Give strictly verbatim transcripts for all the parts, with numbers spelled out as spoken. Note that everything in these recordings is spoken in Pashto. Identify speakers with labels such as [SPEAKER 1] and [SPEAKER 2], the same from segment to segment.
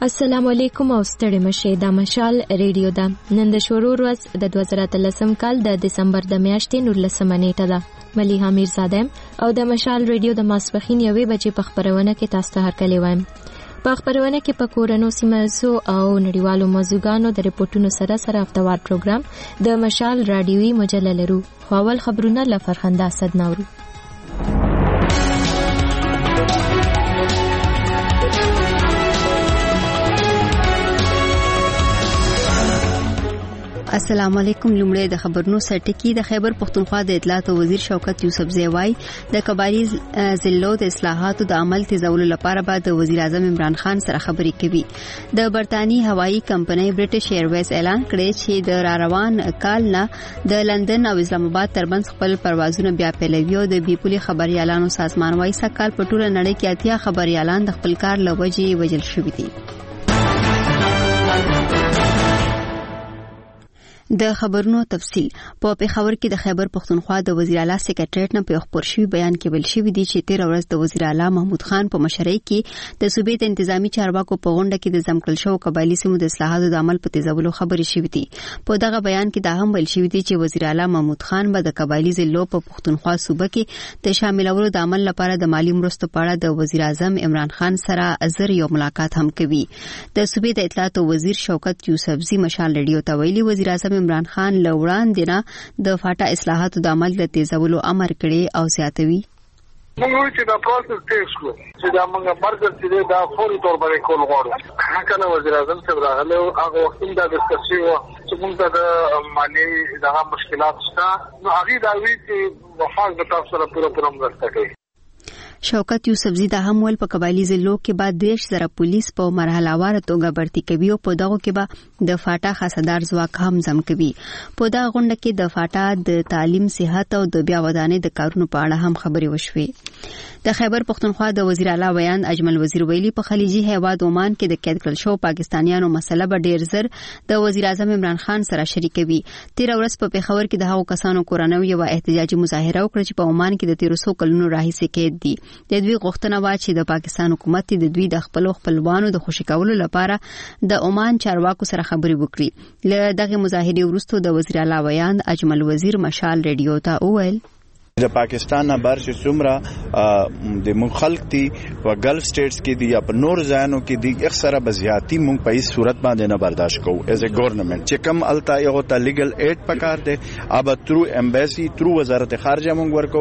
[SPEAKER 1] السلام علیکم او ستړي مشه د مشال ریډیو ده. نن د شروع ورځ د دوه زره اتلسم کال د دسمبر د میاشتې نولسمه نیټه ده. ملیحه میرزاده او د مشال ریډیو د ماسپښین یوې بجې په خبرونه کې تاسو ته هرکلی وایم. په خبرونه کې په کورونو سیمه او نړیوالو موضوعګانو د ریپورتونو سره سره هفتوار پروګرام د مشال رادیوي مجله لرو. خو اول خبرونه له فرخنده اسد نورو.
[SPEAKER 2] السلام علیکم. لومړی د خبرونو سرټکی. د خیبر پختونخوا د اطلاعات وزیر شوکت یوسفزی وای د قبایلی ضلعو د اصلاحاتو د عمل تیزولو لپاره به د وزیر اعظم عمران خان سره خبرې کوي. د برتانی هوایی کمپنۍ برټش ایرویز اعلان کړی چې د را روان کال نه د لندن او اسلام آباد ترمنځ خپل پروازونه بیا پیلوي. د بیپولي خبريالانو سازمان وایي سکهال په ټوله نړۍ کې اتیا خبريالان د خپل کار لوجې وجل شوي دي. د خبرونو تفصیل. په پیښور کې د خیبر پختونخوا د وزیر اعلی سکریټریټ نه په خبر شوی بیان کې ویل شوی دی چې تیر ورځ د وزیر اعلی محمود خان په مشرۍ کې د صوبې د انتظامی چارواکو په غونډه کې د ځمکړل شو قبایلی سیمو د اصلاحاتو د عمل په تیزولو خبرې شوې دي. په دغه بیان کې دا هم ویل شوی دی چې وزیر اعلی محمود خان به د قبایلی ضلعو په پختونخوا صوبه کې د شاملولو د عمل لپاره د مالی مرستو په اړه د وزیر اعظم عمران خان سره ازر یو ملاقات هم کوي. د صوبې د اطلاعات وزیر شوکت یوسفزی مشال ریډیو ته ویلي وزیر اعظم عمران خان لوړان دینا د فاټا اصلاحاتو د عمل د تیزولو امر کړي او زیاتوي.
[SPEAKER 3] موږ چې دا پروسس تیز کړو چې دا موږ مرګ چې دا فوري تور باندې کول غواړو. هغه وزیر اعظم څخه راغله هغه وخت دا ډسکشن و چې موږ د مالی دغه مشکلات شته نو هغه دا وی چې وفاق د تاسو سره پوره پوره مرسته کوي.
[SPEAKER 2] شوکت یوسفزی دا هم ول په قبایلی ضلعو کې بعد دیش زره پولیس په مرحله وار توګه برتی کوي او په دغه کې به د فاټا خاصدار ځواک هم زم کوي. په دا غونډه کې د فاټا د تعلیم صحت او د بیا ودانې د کارونو په اړه هم خبرې وشوې. د خیبر پختونخوا د وزیر اعلی ویان اجمل وزیر ویلي په خلیجي هیواد عمان کې د قید کړل شو پاکستانیانو مسله به ډیر زر د وزیر اعظم عمران خان سره شریکوي. تیر ورځ په پیښور کې د هغو کسانو کورنۍ یو احتجاجي مظاهره وکړه چې په عمان کې د تیر څو کلونو راهیسې قید دي. د دوی غوښتنه و چې د پاکستان حکومت د دوی د خپل خپلوانو د خوشی کولو لپاره د عمان چارواکو سره خبرې وکړي. له دغه مظاهرې وروسته د وزیر اعلی ویان اجمل وزیر مشال ریډیو ته وویل
[SPEAKER 4] د پاکستان نه بار چې څومره د مخالف دي په ګلف سټیټس کې دي یا په نور ځایونو کې دي اکثره بزیاتی مونږ په هیڅ صورت باندې نه برداشت کوو ایز ا ګورنمنت. چې کم التا یو ته لیګل ایډ پکار دی اب ترو امبیسي ترو وزارت خارجه مونږ ورکو.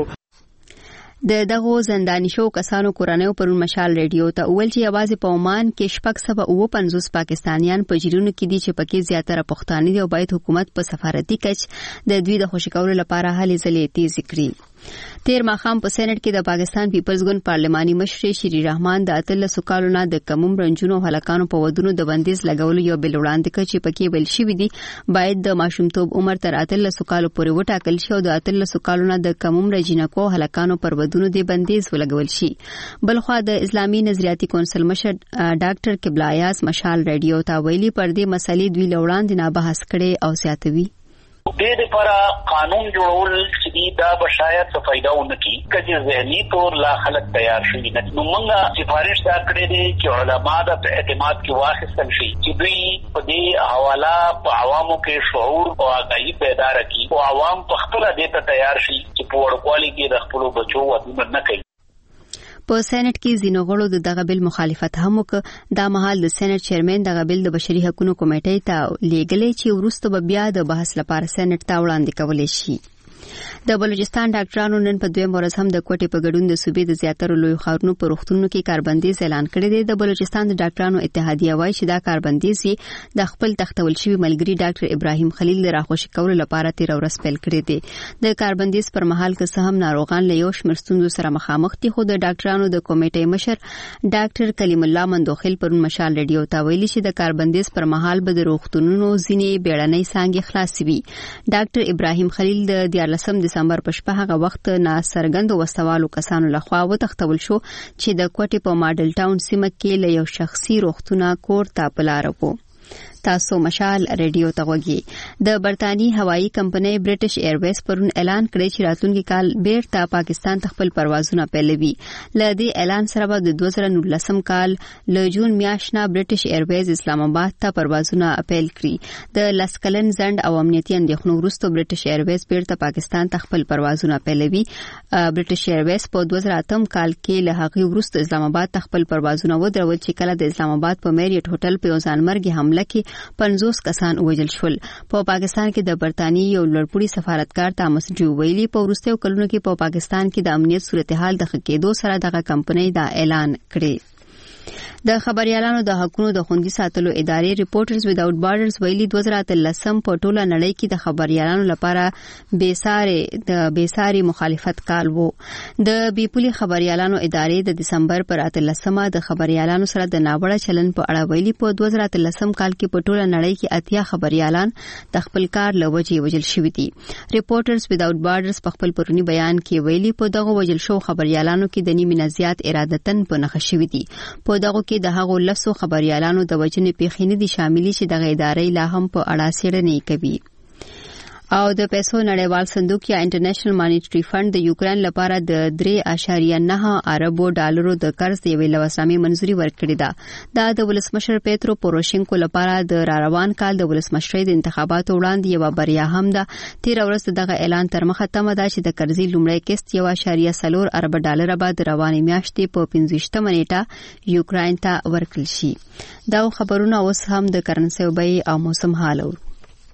[SPEAKER 2] د دغه زنداني شو کسانو کورنۍ پر مشال ریډیو ته اول چې आवाज په عمان کې شپږ سوه او پنځوس پاکستانیان په جیرونو کې دي چې پکې زیاتره پښتانه دي او باید حکومت په سفارتي کچ د دوی د خوشی کولو لپاره هلې ځلې تیز کړي. تیر ماخام په سېنات کې د پاکستان پیپلز ګوند پارلماني مشر شری رحمان د اتلسو کالونو د کموم رنجونو هلاکانو په ودونو د بندیز لګولو یو بل وړاندې کړ چې پکې ویل شوی دی باید د ماشومتوب عمر تر اتلسو کالو پورې وټاکل شي او د اتلسو کالونو د کموم رجینکو هلاکانو پر ودونو د بندیز ولګول شي. بلخوا د اسلامي نظریاتي کونسل مشر ډاکټر قبله ایاز مشال ریډیو ته ویلي پر دې مسلې دوی لوړاندې نه بحث کړي او زیاتوي.
[SPEAKER 5] دې لپاره قانون جوړول چې دا به شاید څه فائدہ ونه کړي چې ذهني طور لا خلک تیار شي. نو موږ سفارش دا کړې دي چې علما د اعتماد کې واخیستل شي چې دوی په دې حواله په عوامو کې شعور او آگاهي پیدا کړي او عوام په خپل دې ته تیار شي چې په وړوالي کې د خپل بچو ودونه نه کوي.
[SPEAKER 2] په سېنات کې ځینو غړو د دغه بل مخالفت هم وکړ. دا مهال د سېنات چیرمن دغه بل د بشري حقوقو کمیټې ته لیږلې چې وروسته به بیا د بحث لپاره سېنات ته وړاندې کولای شي. د بلوچستان ډاکټرانو نن په دویم ورځ هم د کوټې په ګډون د صوبې د زیاتره لوی ښارونو په روغتونونو کې کاربندیز اعلان کړی دی. د بلوچستان د ډاکټرانو اتحادیه وایي چې دا کاربندیز د خپل تختول شوی ملګری ډاکټر ابراهیم خلیل د راخوشي کولو لپاره تیر ورځ پیل کړی دی. د کاربندیز پر مهال که څه هم ناروغان له یو شمېر ستونزو سره مخامخ دي خو د ډاکټرانو د کمیټې مشر ډاکټر کلیم الله مندوخیل پرون مشال ریډیو ته ویلي چې د کاربندیز پر مهال به د روغتونونو ځینې بیړنۍ څانګې خلاصې وي. ډاکټر ابراهیم خلیل د دیارلسم دسمبر په شپه هغه وخت ناڅرګندو وسوالو کسانو لخوا وتښتول شو چې د کوټې په ماډل ټاون سیمه کې له یو شخصي روغتونه کور ته په لاره وو. تاسو مشال ریډیو ته وګورئ. د برتانی هوایی کمپنۍ برټش ایرویز پرون اعلان کړی چې راتلونکي کال بیرته پاکستان ته خپل پروازونه پیلوي. له دې اعلان سره به د دوه زره نولسم کال له جون میاشتې نه برټش ایرویز اسلام آباد ته پروازونه پیل کړي. د لسکلن ځند او امنیتي اندېښنو وروسته برټش ایرویز بیرته پاکستان ته خپل پروازونه پیلوي. برټش ایرویز په دوه زره اتم کال کې له هغې وروسته اسلام آباد ته خپل پروازونه ودرول چې کله د اسلام آباد په میریټ هوټل په یو ځانمرګي حمله کې پنځوس کسان وژل شول. په پاکستان کې د برتانی یو لوړپوړي سفارتکار تامس ډیو ویلي په وروستیو کلونو کې په پاکستان کې د امنیت صورتحال د ښه کېدو سره دغه کمپنۍ دا اعلان کړی. د خبريالانو د حقوقو د خوندي ساتلو ادارې ریپورټرز وداوټ بارډرز ویلي دوه زره اتلسم په ټوله نړۍ کې د خبريالانو لپاره بیساري د بیساري مخالفت کال وو. د بیپولي خبريالانو ادارې د دسمبر پر اتلسمه د خبريالانو سره د ناوړه چلن په اړه ویلي په دوه زره اتلسم کال کې په ټوله نړۍ کې اتیا خبريالان د خپل کار له وجې وژل شوي دي. ریپورټرز وداوټ بارډرز په خپل پرونی بیان کې ویلي په دغه وژل شو خبريالانو کې د نیمه زیات ارادتن په نښه شوي دي. په دغه کې د هغو لسو خبريالانو د وجنې پیښې نه دي شاملې چې دغه ادارې لا هم په اړه څېړنې کوي. او د پیسو نړیوال صندوق یا انټرنیشنل مانیټری فند د یوکرين لپاره د درې اعشاریه نه اربو ډالرو د قرض دی ویل وسامي منځوري ورکړې ده. دا د ولسمشر پیترو پوروشینکو لپاره د راروان کال د ولسمشرۍ د انتخاباتو وړاندې یو بریا هم ده. تیر ورځ دغه اعلان تر مخه تمه ده چې د قرضې لومړی قسط یو اعشاریه څلور ارب ډالر به د روانې میاشتې په پنځوستمه نیټه یوکرين ته ورکړل شي. دا خبرونه اوس هم د کرنسي بیې او موسم حال اورو.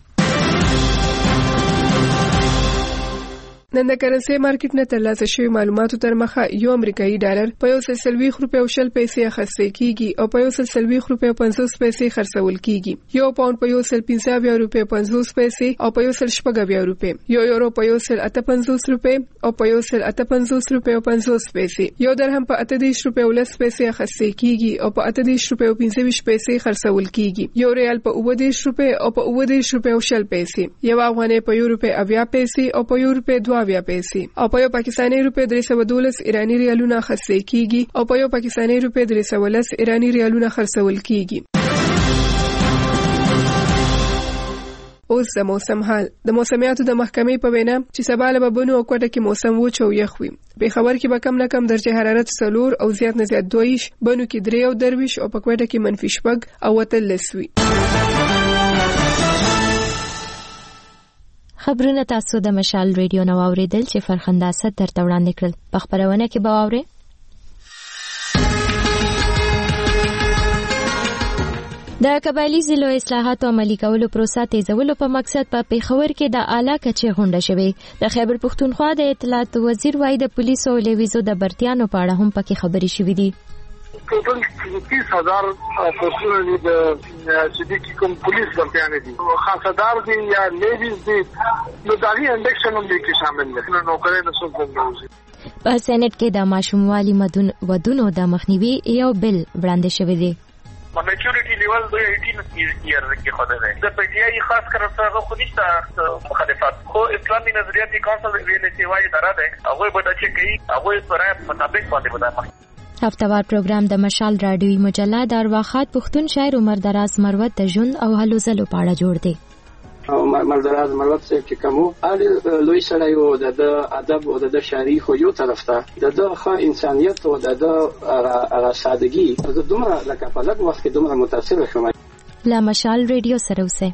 [SPEAKER 6] نن د کرنسي مارکیټ نه ترلاسه شوی معلوماتو تر مخه یو امریکایي ډالر په یو سل سلويخ روپیو او شل پیسې اخیستل کیږي او په یو سل سلويخ روپیو او پنځوس پیسې خرڅول کیږي. یو پاوند په یو سل پنځه اویا روپیو پنځوس پیسې او په یو سل شپږ اویا روپیو. یو یورو په یو سل اته پنځوس روپیو او په یو سل اته پنځوس روپیو پنځوس پیسې. یو درهم په اته دیش روپیو لس پیسې اخیستل کیږي او په اته دیش روپیو پنځه ویشت پیسې خرڅول کیږي. یو ریال په اوه دیش روپیو او په اوه دیش روپیو شل پیسې. یو افغانۍ په یو روپیو اویا پیسې او په یو روپیو دوه اویا پیسې. او په یو پاکستاني روپیه درې سوه دولس ایرانی ریالونه خرڅول کیږي او په یو پاکستاني روپیه درې سوه لس ایرانی ریالونه خرڅول کیږي. اوس د موسم حال. د موسمیاتو د محکمې په وینا چې سبا له بونو او کوټه کې موسم وچ او یخ وي. په خبر کې به کم نه کم درجه حرارت څلور او زیات نه زیات دویش، بونو کې درې او درویش او په کوټه کې منفي شپږ او اتلس وي.
[SPEAKER 1] خبرونه تاسو د مشال ریډیو نو اوریدل چې فرخنده ست تر وړاندې کړل. په خبرونه کې به اورئ د قبایلی ضلع اصلاحات عملي کولو پروسه تیزولو په مقصد په پیښور کې د اعلی کچې غونډه شوې. د خیبر پښتونخوا د اطلاعات وزیر وایي د پولیسو او لیویزو د برتیانو په اړه هم پکې خبرې شوې دي.
[SPEAKER 3] ټوټل تیس هزار پوسټونه دي د چې د کوم پولیس برتیانه دي خاصدار دي یا لیویز دي نو داغي انډکشن هم دي کې شامل دي. نو نوکرې نسو کوم
[SPEAKER 1] په سېنات کې د ماشوموالي مدون ودونو د مخنیوي یو بل وړاندې شوی دی.
[SPEAKER 5] میچورټی لیول د اټین ایئر کې خوده ده. د پټیای خاص کر سره خو نشته مخالفت خو اسلامي نظریاتي کونسل ویل چې وایي درا ده هغه به د چې کوي هغه پر مطابق باندې ودا.
[SPEAKER 1] هفتوار پروګرام د مشال رادیوي مجله د ارواخات پښتون شاعر عمر دراز مروت د ژوند او هلو ځلو په اړه جوړ دی.
[SPEAKER 7] عمر دراز مروت چې کومو علي لوی سړی او د ادب او د شاعري خو یو طرف ته د دغه انسانيت او د د سادگی د دومره لکه په لږ وخت کې دومره متاثر شوم.
[SPEAKER 1] لا مشال ریډیو سره اوسه.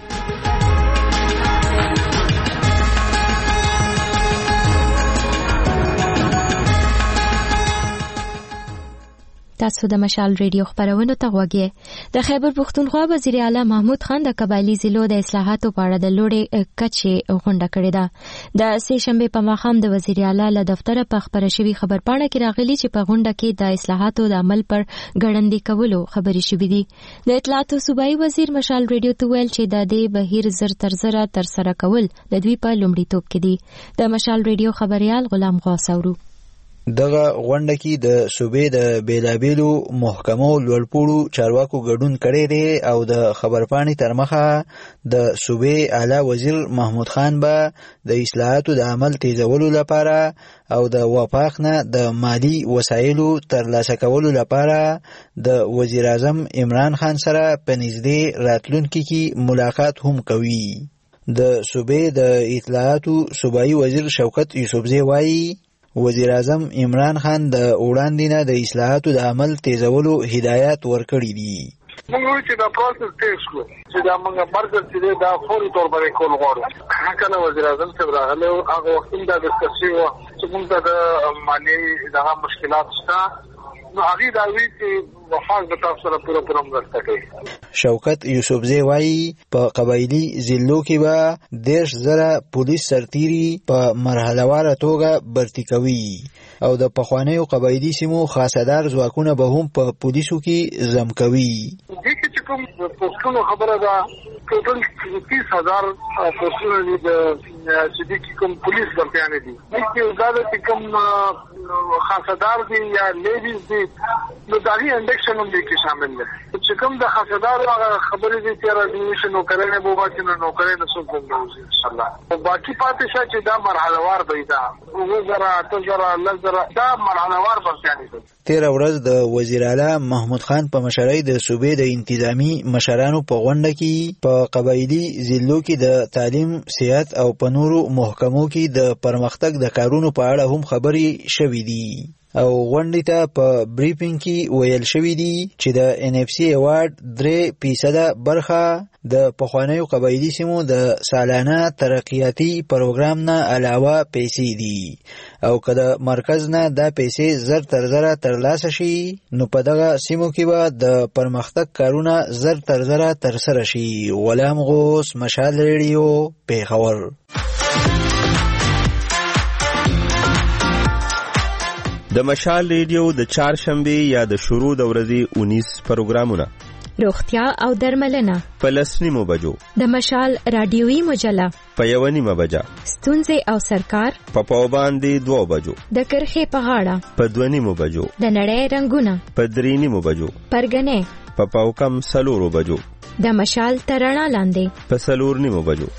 [SPEAKER 1] تاسو د مشال ریډیو خبرونه ته غوږی. د خیبر پښتونخوا وزیر اعلی محمود خان د قبایلی ضلعو د اصلاحاتو په اړه د لوړې کچې غونډه کړې ده. د سه شنبه په ماښام د وزیر اعلی له دفتر په خبره شوی خبرپاڼه کې راغلي چې په غونډه کې د اصلاحاتو د عمل پر ګړندې کولو خبرې شوې دي. د اطلاعاتو صوبایي وزیر مشال ریډیو ته ویل چې د دې بهیر زر تر زره تر سره کول د دوی په لومړیتوب کې دي. د مشال ریډیو خبريال غلام غوث اورو.
[SPEAKER 8] دغه غونډه کې د صوبې د بیلابیلو محکمو لوړپوړو چارواکو ګډون کړی دی او د خبرپاڼې تر مخه د صوبې اعلی وزیر محمود خان به د اصلاحاتو د عمل تیزولو لپاره او د وفاق نه د مالی وسایلو ترلاسه کولو لپاره د وزیر اعظم عمران خان سره په نږدې راتلونکي کې ملاقات هم کوي. د صوبې د اطلاعاتو صوبایي وزیر شوکت یوسفزی وایي وزیر اعظم عمران خان د وړاندې نه د اصلاحاتو د عمل تیزولو هدایات ورکړي دي.
[SPEAKER 3] موږ چې دا پروسس تیز کړو چې دا موږ مرګ چې دا فوري تور باندې کول غواړو. هغه وزیر اعظم صاحب راغله هغه وخت دا ډسکشن و چې موږ د مالی دغه مشکلات شته نو هغه دا وی چې وفاق د تاسو سره پوره پوره مرسته کوي.
[SPEAKER 8] شوکت یوسفزی وایي په قبایلی ضلعو کې به دیرش زره پولیس سرتیري په مرحلهواره توګه برتي کوي او د پخوانیو قبایلی سیمو خاصدار ځواکونه به هم په پولیسو کې زم کوي.
[SPEAKER 3] دې کې چې کوم پوسټونو خبره ده ټوټل تیس هزار پوسټونه دي چې دې کې کوم پولیس ورتيانه دي. دې کې دا چې کوم خاصدار دي یا لیډیز دي نو دغه انډکشن هم دې کې شامل دي. چې کوم د خاصدار خبرې دي چې راځي نو کړنه به باندې نو کړنه څه کوم ان شاء الله. او باقي پاتې شي چې دا مرحله وار دی دا وګوره تاسو نظر دا مرحله وار ورتيانه دي.
[SPEAKER 8] تیر ورځ د وزیر اعلی محمود خان په مشرۍ د صوبې د انتظامی مشرانو په غونډه کې په قبایلی ضلعو کې د تعلیم، صحت او په نورو محکمو کې د پرمختګ د کارونو په اړه هم خبرې شوې دي او غونډې ته په بریفینګ کې ویل شوې دي چې د ان اف سی ایوارډ درې فیصده برخه د پخوانیو قبایلی سیمو د سالانه ترقیاتي پروګرام نه علاوه پیسې دي او که د مرکز نه دا پیسې زر تر زره ترلاسه شي نو په دغه سیمو کې به د پرمختګ کارونه زر تر زره ترسره شي. غلام غوث، مشال ریډیو، پیښور.
[SPEAKER 9] د مشال ریډیو د چهارشنبه یا د شروع د ورځې اونیس پروګرامونه
[SPEAKER 1] روغتیا او درملنه
[SPEAKER 9] په لس نیمو بجو،
[SPEAKER 1] د مشال رادیویي مجله
[SPEAKER 9] په یوه نیمه بجه،
[SPEAKER 1] ستونزې او سرکار
[SPEAKER 9] په پاو باندې دوه بجو،
[SPEAKER 1] د کرښې په غاړه
[SPEAKER 9] په دوه نیمو بجو،
[SPEAKER 1] د نړۍ رنگونه
[SPEAKER 9] په درې نیمو بجو،
[SPEAKER 1] پرګنې
[SPEAKER 9] په پاو کم سلورو بجو،
[SPEAKER 1] د مشال ترڼا لاندې
[SPEAKER 9] په سلور نیمو بجو.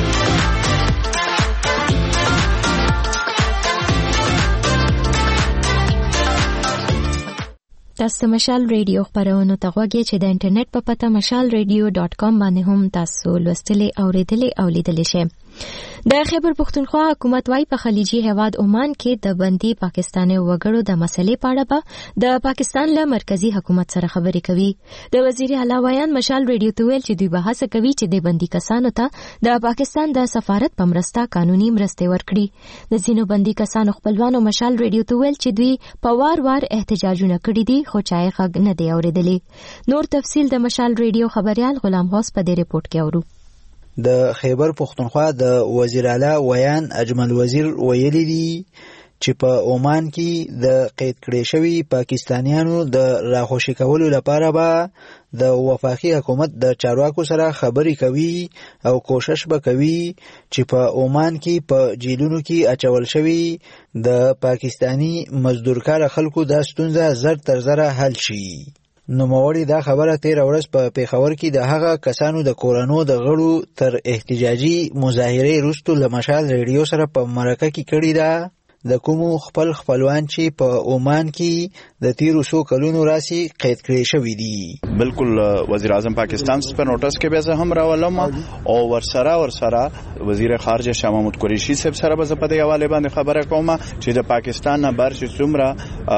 [SPEAKER 1] تاسو مشال ریډیو خبرونه ته غوږی چې د انټرنیټ په پته مشال ریډیو ډاټ کام باندې هم تاسو لوستلې او ریډلې او لیدلې شئ. د خیبر پختونخوا حکومت وايي په خلیجي هیواد عمان کې د بندي پاکستاني وګړو د مسلې په اړه به د پاکستان له مرکزی حکومت سره خبرې کوي. د وزیر اعلی ویان مشال ریډیو ته ویل چې دوی به هڅه کوي چې د بندي کسانو ته د پاکستان د سفارت په مرسته قانوني مرستې ورکړي. د ځینو بندي کسانو خپلوانو مشال ریډیو ته ویل چې دوی په وار وار احتجاجونه کړي دي خو چای غږ نه دی اورېدلی. نور تفصیل د مشال ریډیو خبريال غلام غوث په دې ریپورت کې اورو.
[SPEAKER 8] د خیبر پختونخوا د وزیر اعلی ویان اجمل وزیر ویلي دي چې په عمان کې د قید کړي شوی پاکستانیانو د راخوشي کولو لپاره به د وفاقي حکومت د چارواکو سره خبرې کوي او کوشش به کوي چې په عمان کې په جیلونو کې اچول شوی د پاکستانی مزدورکار خلکو د ستونزه زر تر زره حل شي. نوموړي دا خبره تیر ورځ په پیښور کې د هغه کسانو د کورونو د غړو تر احتجاجي مظاهره وروسته له مشال ریډیو سره په مرکه کې کړې ده د کومو خپل خپلوان چې په عمان کې د تیرو څو کلونو راسي قید کړي شوی دي.
[SPEAKER 4] بالکل وزیر اعظم پاکستان پر نوټس کې به زه هم راولم او ورسره ورسره وزیر خارجه شاه محمود قریشي صاحب سره به په دې حواله باندې خبره کوم چې د پاکستان نه بهر چې څومره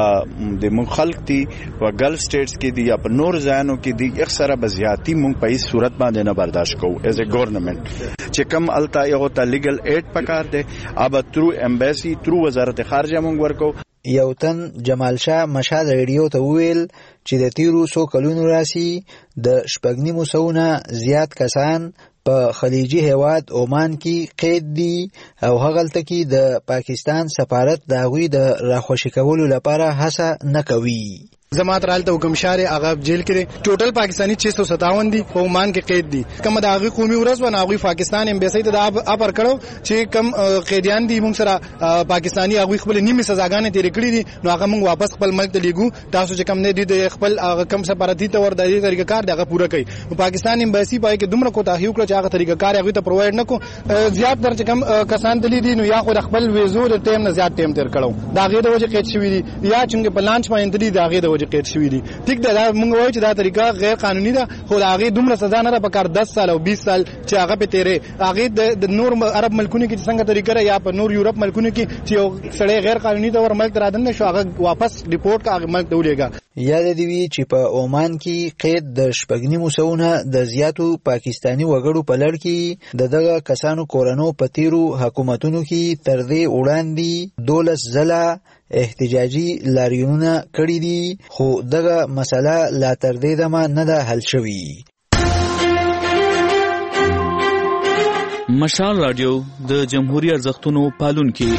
[SPEAKER 4] د مخالف دي او ګلف سټیټس کې دي یا په نور ځایونو کې دي اکثره بزیاتی مونږ په هیڅ صورت باندې نه برداشت کوو ایز ا ګورنمنت چې کوم التا یو ته لیګل ایډ پکار دی اب ترو امبیسي ترو وزارت خارجه مونږ ورکو.
[SPEAKER 8] یو تن جمال شاه مشال ریډیو ته ویل چې د تیرو څو کلونو راسي د شپږ نیمو سوونه زیات کسان په خلیجي هیواد عمان کې قید دي او هغلته کې د پاکستان سفارت د هغوی د راخوشي کولو لپاره هڅه نه کوي.
[SPEAKER 10] زمات رال ته حکم شاري هغه جیل کې ټوټل پاکستانی छह सौ सत्तावन دي په عمان کې قید دي کوم د هغه قومي ورځ و ناغوي پاکستان امبیسي ته د اپر کړو چې کم قیدیان دي موږ سره پاکستانی هغه خپل نیمه سزاګانې تیر کړې دي نو هغه موږ واپس خپل ملک ته لیګو تاسو چې کم نه دي د خپل کم سفارتي تور د دې طریقې کار دغه پوره کوي پاکستان امبیسي پای کې دومره کوتاهي وکړه چې هغه طریقې کار هغه ته پرووایډ نکو زیات در چې کم کسان دي دي نو یا خو خپل ویزو د ټیم نه زیات ټیم تیر کړو دا غیر د وجه قید شوی دي یا چې په لانچ باندې دي دا غیر د وجه قید شوی دي ټیک دا موږ وایو چې دا طریقه غیر قانوني ده خو دا غیر دومره سزا نه په کار دس سال او बीस سال چې هغه په تیرې هغه د نور عرب ملکونو کې څنګه طریقه یا په نور یورپ ملکونو کې چې سړی غیر قانوني تور ملک رادن شو هغه واپس ریپورت کا ملک دولېګا
[SPEAKER 8] یاد دی وی چې په عمان کې قید د شپږنی موسونه د زیاتو پاکستانی وګړو په لړ کې د دغه کسانو کورونو په تیرو حکومتونو کې تر دې وړاندې دولس ځله احتجاجي لاریونونه کړي دي خو دغه مسله لا تر دې دمه نه ده حل شوې.
[SPEAKER 11] مشال رادیو د جمهوریت ارزښتونو پالونکي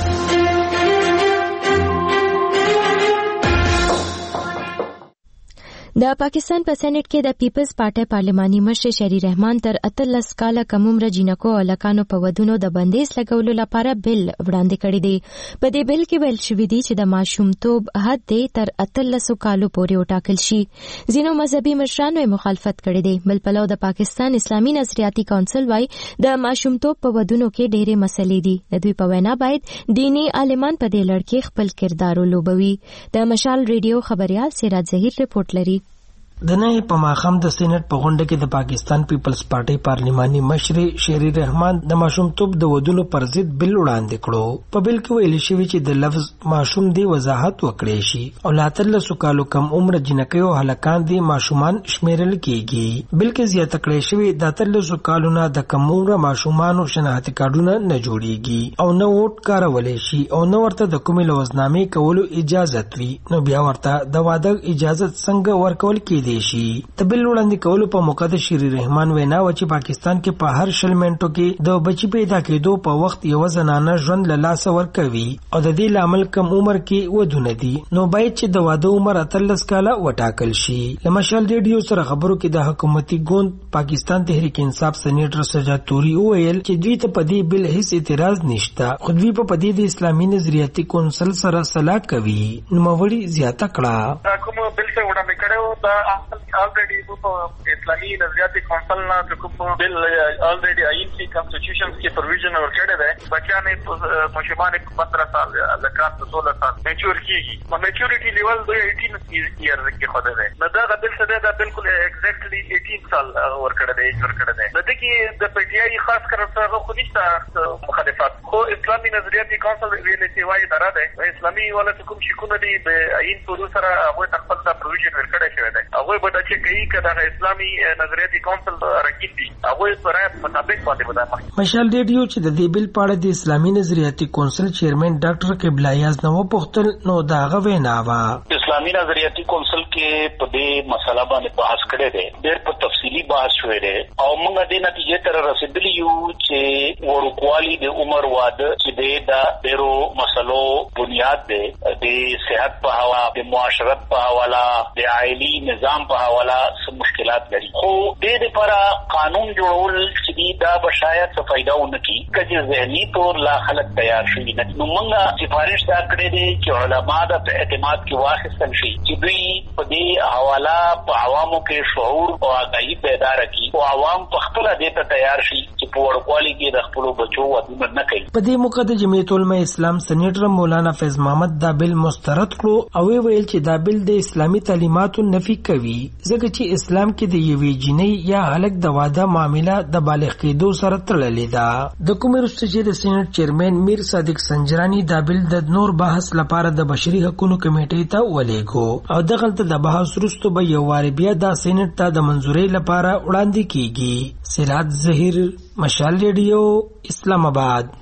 [SPEAKER 1] د پاکستان په سېنات کې د پیپلز پارټي پارلماني مشر شری رحمان تر اتلس کاله کم عمر جنکو او لکانو په ودونو د بندیز لګولو لپاره بل وړاندې کړی دی. په دې بل کې ویل شوی دی چې د ماشومتوب حد دې تر اتلس کالو پورې وټاکل شي. ځینو مذهبي مشرانو مخالفت کړی دی. بل پلو د پاکستان اسلامي نظریاتي کونسل وايي د ماشومتوب په ودونو کې ډېرې مسلې دي. د دوی په وینا باید دینی عالمان په دې لړ کې خپل کردار ولوبوي. د مشال ریډیو خبريال سراج ظهیر رپورټ لري.
[SPEAKER 12] د نه په ماخام د سېنات په غونډه کې د پاکستان پیپلز پارټي پارلماني مشر شری رحمان د ماشومتوب د ودونو پر ضد بل وړاندې کړو. په بل کې ویل شوی چې د لفظ ماشوم دی وضاحت وکړي شي او لاتل سکالو کم عمر جنکیو هلکان دي ماشومان شمیرل کیږي. بل کې زیاته کړی شوی د تل سکالو نه د کم عمر ماشومانو شناختی کارډونه نه جوړیږي او نه ووټ کارولای شي او نه ورته د کومې لوزنامې کولو اجازه وي نو بیا ورته د واده اجازه څنګه ورکول کیږي شي. د بل وړاندې کولو په موقع د شری رحمان وینا و چې پاکستان کې په هر شل منټو کې د بچی پیدا کېدو په وخت یو زنانه ژوند له لاسه ورکوي او د دې لامل کم عمر کې ودونه دي نو باید چې د واده عمر اتلس کاله وټاکل شي. لمشال ریډیو سره خبرو کې د حکومتي ګوند پاکستان تحریک انصاف سېنیټر سجاد توري وویل چې دوی ته په دې بل هیڅ اعتراض نشته خو دوی په دې د اسلامي نظریاتي کونسل سره صلاح کوي. نوموړي زیاته کړه
[SPEAKER 3] کوم بل څه وړاندې کړو دا already په اسلامي نظریاتي کونسل نه کوم بل already آئین کی کانسټیټیوشن کی پروویژن ورکړی دی بچانه مشمان پندرہ سال لکان سولہ سال میچور کیږي نو میچورټی لیول د اٹھارہ ایئر کې خدای دی نو دا بل څه دا بالکل ایگزیکټلی اٹھارہ سال ورکړی دی ورکړی دی نو د کې د پی ټی آی خاص کر څنګه خو نشته مخالفت خو اسلامي نظریاتي کونسل ویل چې وايي درا دی اسلامي ولا کوم شکونه دی د آئین په سره هغه خپل دا پروویژن ورکړی شوی دی هغه به چې کوي کله اسلامي نظریاتي کونسل راکې دي هغه سره مطابق باندې ودا.
[SPEAKER 12] مشال ریډیو چې د دې بل پاړه د اسلامي نظریاتي کونسل چیرمن ډاکټر قبله یاز نو پختل نو دا غوې ناوا
[SPEAKER 5] اسلامي نظریاتي کونسل کې په دې مسله باندې بحث کړی دی ډېر په تفصیلی بحث شوی دی او موږ د نتیجې تر رسیدلی یو چې ورکوالي د عمر واده چې د ډېرو مسلو بنیاد دی د صحت په حواله د معاشرت په حواله د عائلی نظام په حواله سم مشکلات لري خو د دې لپاره قانون جوړول چې دا به شاید څه فائدہ ونکړي کله ذهني طور لا خلک تیار شي نو موږ سفارش دا کړې دي چې علما د اعتماد کې واخیستل شي چې دوی په دې حواله په عوامو کې شعور او آگاهي بیدار کړي او عوام په خپل دې ته تیار شي چې په ورکوالي کې د خپل بچو ودونه نه کوي.
[SPEAKER 12] په دې موقع د جمعیت العلماء اسلام سېنیټر مولانا فیض محمد دا بل مسترد کړو او ویل چې دا بل د اسلامي تعلیماتو نفي کوي ځکه چې اسلام کې د یوې جنۍ یا هلک د واده معامله د بالغ کېدو سره تړلې ده. د کوم وروسته چې د سېنات چیرمن میر صادق سنجرانی دا بل د نور بحث لپاره د بشري حقوقو کمیټې ته ولېږو او دغلته د بحث وروسته به یو واری بیا د سېنات ته د منځورۍ لپاره وړاندې کیږي. سراج ظهیر مشال ریډیو اسلام آباد.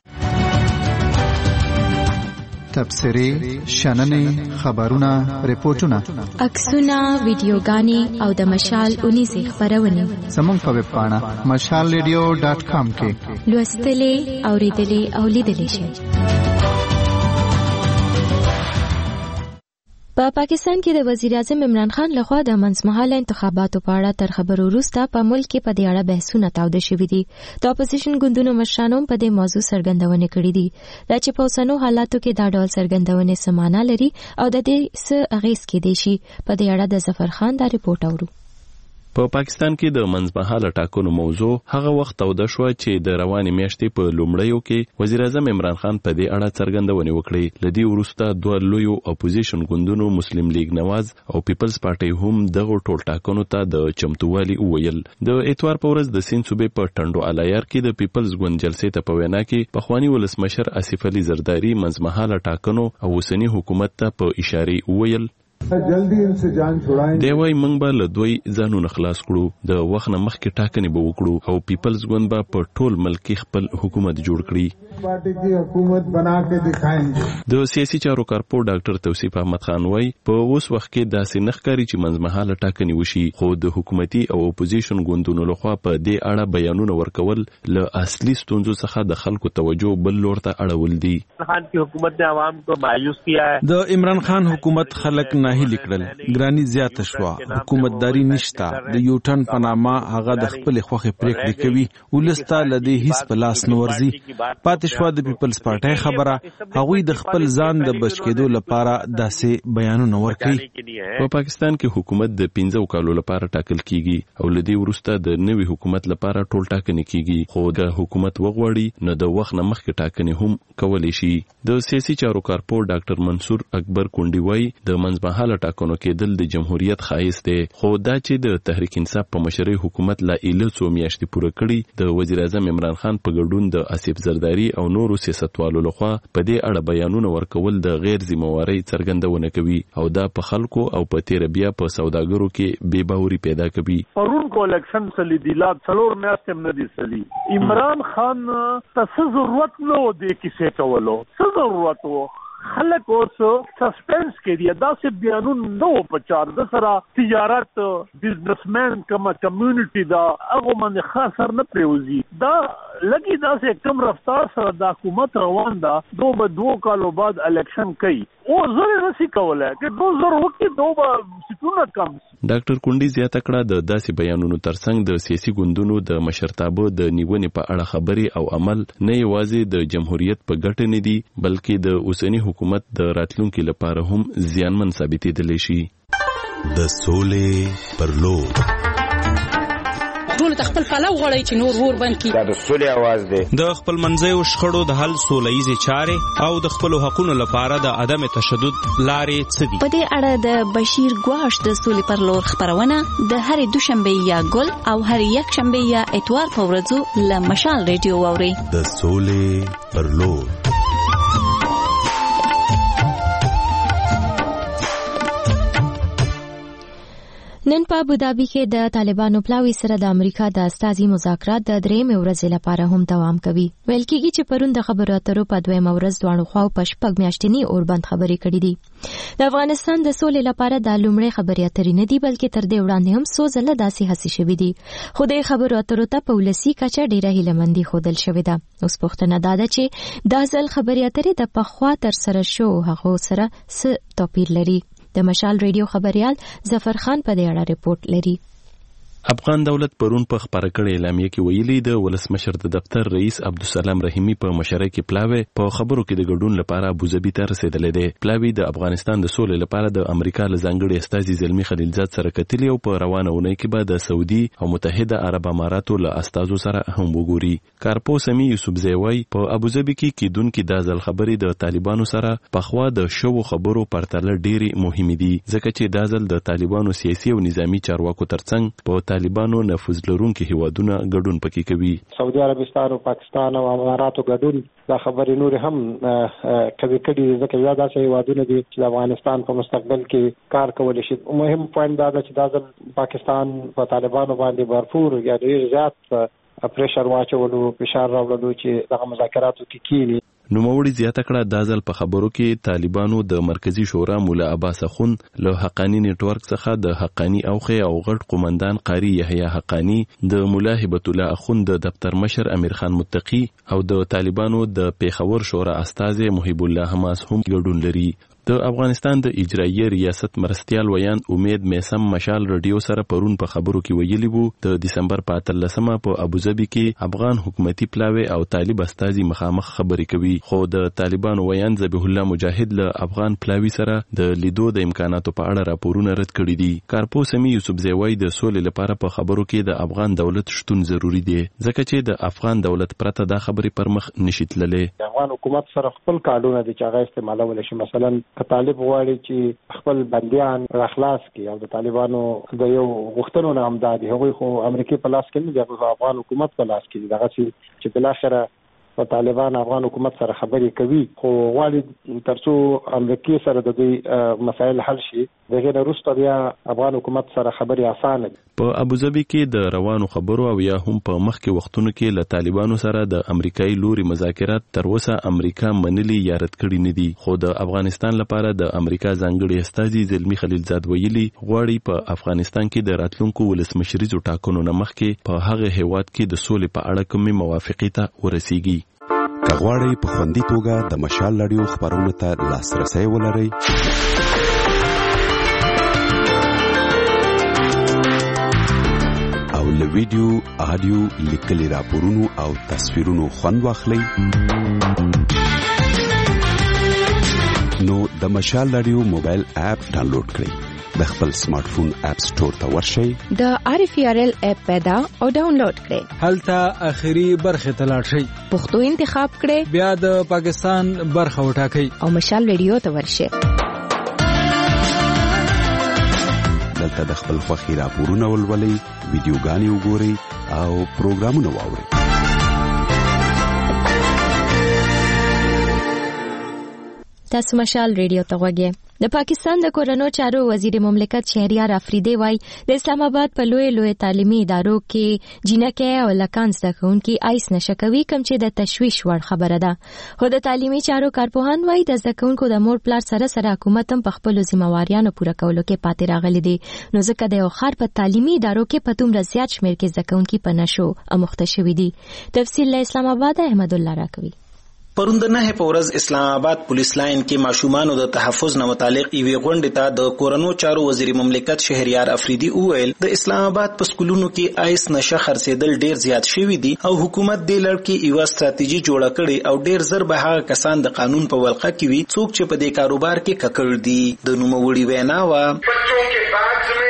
[SPEAKER 13] تبصرې شننې خبرونه ریپورتونه
[SPEAKER 1] عکسونه ویډیوګانې او د مشال اونیزه خبرونه
[SPEAKER 13] زموږ په ویب پاڼه مشال ریډیو ډاټ کام کې
[SPEAKER 1] لوستلې اوریدلې او لیدلې شئ. په پاکستان کې د وزیر اعظم عمران خان لخوا د منځمهاله انتخاباتو په اړه تر خبرو وروسته په ملک کې په دې اړه بحثونه تاوده شوي دي. د اپوزیشن ګوندونو مشرانو په دې موضوع څرګندونې کړې دي دا چې په اوسنو حالاتو کې دا ډول څرګندونې څه معنا لري او د دې څه اغېز کېدی شي. په دې اړه د ظفر خان دا رپورټ اورو.
[SPEAKER 9] په پاکستان کې د منځمهاله ټاکنو موضوع هغه وخت توده شو چې د روانې میاشتې په لومړیو کې وزیر اعظم عمران خان په دې اړه څرګندونې وکړې. لدی وروسته دوه لویو اپوزیشن ګوندونو مسلم لیگ نواز او پیپلز پارټي هم دغه ټول ټاکنو ته د چمتووالي وویل. د اتوار په ورځ د سیند صوبې په ټنډو علایار کې د پیپلز ګوند جلسې ته په وینا کې پخوانی ولسمشر آصف علي زرداری منځمهاله ټاکنو او اوسنی حکومت ته په اشاره وویل
[SPEAKER 14] جلدی انسه جان چھوڑائیں.
[SPEAKER 9] دی وای موږ به له دوی ځانونه خلاص کړو، د وخت نه مخکې ټاکنې به وکړو او پیپلز ګوند به په ټول ملک کې خپل حکومت جوړ کړي.
[SPEAKER 14] پارټي کی حکومت بنا کے دکھائیں.
[SPEAKER 9] د سیاسي چارو کارپو ډاکټر توصیف احمد خان وای په اوس وخت کې داسې نخکاری چې منځمهاله ټاکنې وشي، خو د حکومتي او اپوزیشن ګوندونو لخوا په دې اړه بیانونه ورکول له اصلي ستونزو څخه د خلکو توجه بل لور ته اړول دي.
[SPEAKER 15] خان کی حکومت نے عوام کو مایوس کیا ہے.
[SPEAKER 16] د عمران خان حکومت خلک ناهیلي کړل، ګرانی زیاته شوه، حکومتداري نشته، د یو ټن پنامه هغه د خپل خوخه پریکړې کوي، ولسته لدی هیڅ په لاس نورځي. پاتې شو د پیپلز پارټي خبره، هغه د خپل ځان د بچ کېدو لپاره داسې بیانونه ورکوي.
[SPEAKER 9] په پاکستان کې حکومت د پنځو کالو لپاره ټاکل کیږي او لدی ورسته د نوي حکومت لپاره ټول ټاکنې کیږي، خو د حکومت وغوړي نه د وخت نه مخکې ټاکنې هم کولی شي. د سیاسي چارو کارپو ډاکټر منصور اکبر کونډي وای د منځمهاله ټاکنو کې دل د جمهوریت خایست دی، خو دا چې د تحریک انصاف په مشرۍ حکومت لا ایله څو میاشتې پوره کړي، د وزیر اعظم عمران خان په ګډون د آصف زرداری او نورو سیاستوالو لخوا په دې اړه بیانونه ورکول د غیر ذمہوارۍ څرګندونه کوي او دا په خلکو او په تیر بیا په سوداګرو کې بے باوري پیدا کوي.
[SPEAKER 15] پرون کو الیکشن سلی دی لا څلور میاشتې نه دي سلی. عمران خان ته څه ضرورت نو دی کیسه کولو، څه ضرورت وو؟ خلک اوس سسپنس کې دي، داسې بیانون نو په چار د سره تجارت بزنسمن کما کمیونټي دا هغه باندې خاص سر نه پریوزي. دا لګي داسې کم رفتار سره د حکومت روان ده، دو به دوه کالو بعد الیکشن کوي او زره نسی کولای چې دوه زره وکړي دوه به سټونه کم.
[SPEAKER 9] ډاکټر کونډي زیاته کړه د داسې بیانونو ترڅنګ د سیاسي ګوندونو د مشرتابه د نیونې په اړه خبرې او عمل نه یوازې د جمهوریت په ګټه نه دي بلکې د اوسنی حکومت د راتلونکي لپاره هم زیانمن ثابتېدلی شي.
[SPEAKER 17] د سولې پر لور
[SPEAKER 18] ټول خپل پلو غړی چې نور ور بند کی.
[SPEAKER 19] دا د سولې आवाज دی.
[SPEAKER 16] د خپل منځیو شخړو د حل سولهیزې چارې او د خپل حقوقو لپاره د عدم تشدد لارې څه دي.
[SPEAKER 2] په دې اړه د بشیر ګواش د سولې پر لور خبرونه د هرې دوشنبه یا ګل او هرې یک شنبه یا اتوار په ورځو له مشال ریډیو واوري.
[SPEAKER 17] د سولې پر لور.
[SPEAKER 1] نن په ابوظبي کې د طالبانو پلاوي سره د امریکا د استازي مذاکرات د درېمې ورځې لپاره هم دوام کوي. ویل کېږي چې پرون د خبرو اترو په دویمه ورځ دواړو خواو په شپږ میاشتني اوربند خبرې کړې دي. د افغانستان د سولې لپاره د لومړۍ خبرې اترې نه دي بلکې تر دې وړاندې هم څو ځله داسې هڅې شوې دي، خو د خبرو اترو ته په ولسي کچه ډېره هیلهمندي ښودل شوې ده. اوس پوښتنه دا ده چې دا ځل خبرې اترې د پخوا تر سره شو هغو سره څه توپیر لري. د مشال ریډیو خبريال ظفر خان په دې اړه رپورټ لري.
[SPEAKER 9] افغان دولت پرون په خبره کړې اعلامیه کې ویلي د ولسمشر د دفتر رئیس عبدالسلام رحیمی په مشرۍ کې پلاوی په خبرو کې د ګډون لپاره ابوظبي ته رسیدلې ده. پلاوی د افغانستان د سولې لپاره د امریکا له ځانګړي استازي زلمی خلیلزاد سره کتلې او په روانه اونۍ کې به د سعودي او متحده عرب اماراتو له استازو سره هم وګوري. کارپو سمي یوسف زیوی په ابوظبي کې کیدونکو د ځل خبرې د طالبانو سره په خوا د شو خبرو پرتله ډېری مهمه دي ځکه چې د ځل د طالبانو سیاسي او نظامی چارواکو ترڅنګ په طالبانو نفوذ لرونکي هیوادونه ګډون پکې کوي.
[SPEAKER 20] سعودي عربستان او پاکستان او اماراتو ګډون دا خبرې نور هم کوي کړي ځکه یا داسې هیوادونه دي چې د افغانستان په مستقبل کې کار کولی شي. مهم پوینټ دا ده چې دا پاکستان په طالبانو باندې بھرپور یا ډېر زیات پریشر واچولو، فشار راوړلو چې دغه مذاکراتو کې کینی.
[SPEAKER 9] نوموړي زیاته کړه دا ځل په خبرو کې طالبانو د مرکزی شورا مولا عباس اخون له حقانی نیټورک څخه د حقانی اوخه او غټ قومندان قاری یحیی حقانی، د مولا هبت الله اخون د دفتر مشر امیر خان متقی او د طالبانو د پیښور شورا استاذ محب الله حماس هم ګډون لري. د افغانستان د اجرایي ریاست مرستيال ویان امید میسم مشال رادیو سره پرون په خبرو کې ویلي وو د دسمبر په اتلسمه په ابوظبي کې افغان حکومتي پلاوی او طالب استازي مخامخ خبرې کوي، خو د طالبانو ویان ذبیح الله مجاهد له افغان پلاوی سره د لیدو د امکاناتو په اړه راپورونه رد کړي دي. کارپو سمي یوسف زیوای د سولې لپاره په خبرو کې د افغان دولت شتون ضروری دی، ځکه چې د افغان دولت پرته دا خبرې پر مخ نشي تللی.
[SPEAKER 20] افغان حکومت سره خپل کارونه دي چې هغه استعمالول شي. مثلا طالب غواړي چې خپل بنديان راخلاص کړي او د طالبانو د یو غوښتنو نه امدادي هغوی خو امریکای په لاس کې نه دي، هغه افغان حکومت په لاس کې دي. دغه چې بل اخره طالبان افغان حکومت سره خبرې کوي، خو غواړي ترڅو امریکای سره د دې مسایل حل شي دغه وروسته بیا افغان حکومت سره خبرې اسانه دي.
[SPEAKER 9] په ابوظبي کې د روانو خبرو او یا هم په مخکې وختونو کې له طالبانو سره د امریکایي لوري مذاکرات تر اوسه امریکا منلي یا رد کړي نه دي، خو د افغانستان لپاره د امریکا ځانګړي استازي زلمی خلیلزاد ویلي غواړي په افغانستان کې د راتلونکو ولسمشریزو ټاکنو نه مخکې په هغه هیواد کې د سولې په اړه کومې موافقې ته ورسیږي.
[SPEAKER 19] کغواړی په خوندي توګه د مشال رادیو خبرونو ته لاسرسي ولرئ او له ویډیو، آډیو، لیکلي راپورونو او تصویرونو خوند واخلئ نو د مشال رادیو موبایل اپ ډاونلوډ کړئ. د خپل سمارټ فون اپ سٹور ته ورشئ،
[SPEAKER 21] د آر اف ار ال اپ پیدا او ډاونلوډ کړئ.
[SPEAKER 22] هلته اخري برخه ته لاړ شئ،
[SPEAKER 21] پښتو انتخاب کړئ،
[SPEAKER 22] بیا د پاکستان برخه وټاکئ
[SPEAKER 21] او مشال رادیو ته ورشئ.
[SPEAKER 19] دلته د خپل خوښي راپورونه ولولئ، ویډیوګانې وګورئ او پروګرامونه واورئ.
[SPEAKER 1] تاسو مشال رادیو ته غوږی. د پاکستان د کورونو چارو وزیر مملکت شهریار افریدی وای د اسلام آباد په لوی لوی تعلیمي ادارو کې جنکه او لکان زده کوونکي آیس نشکوي، کوم چې د تشویش وړ خبره ده. خو د تعلیمي چارو کارپوهان وای د زده کوونکو د مور پلار سره سره حکومت هم په خپل ځمواریانو پوره کولو کې پاتې راغلي دي، نو ځکه د یو خار په تعلیمي ادارو کې په دومره زیات شمېر کې زده کوونکي په نشو اموخته شوي دي. تفصیل له اسلام آباد احمد الله راکوي.
[SPEAKER 23] پروند نه په ورځ اسلام آباد پولیس لاین کې ماشومان د تحفظ نه متعلق ایوي غونډه ته د کورونو چارو وزیر مملکت شهریار افریدی وویل د اسلام آباد په سکولونو کې آیس نشه خرڅېدل ډیر زیات شوی دي او حکومت دې لړ کې یو ستراتیژي جوړه کړې او ډیر زر به هغه کسان د قانون په ولقه کې وي څوک چې په دې کاروبار کې ککړ دي. د نوموړي وینا و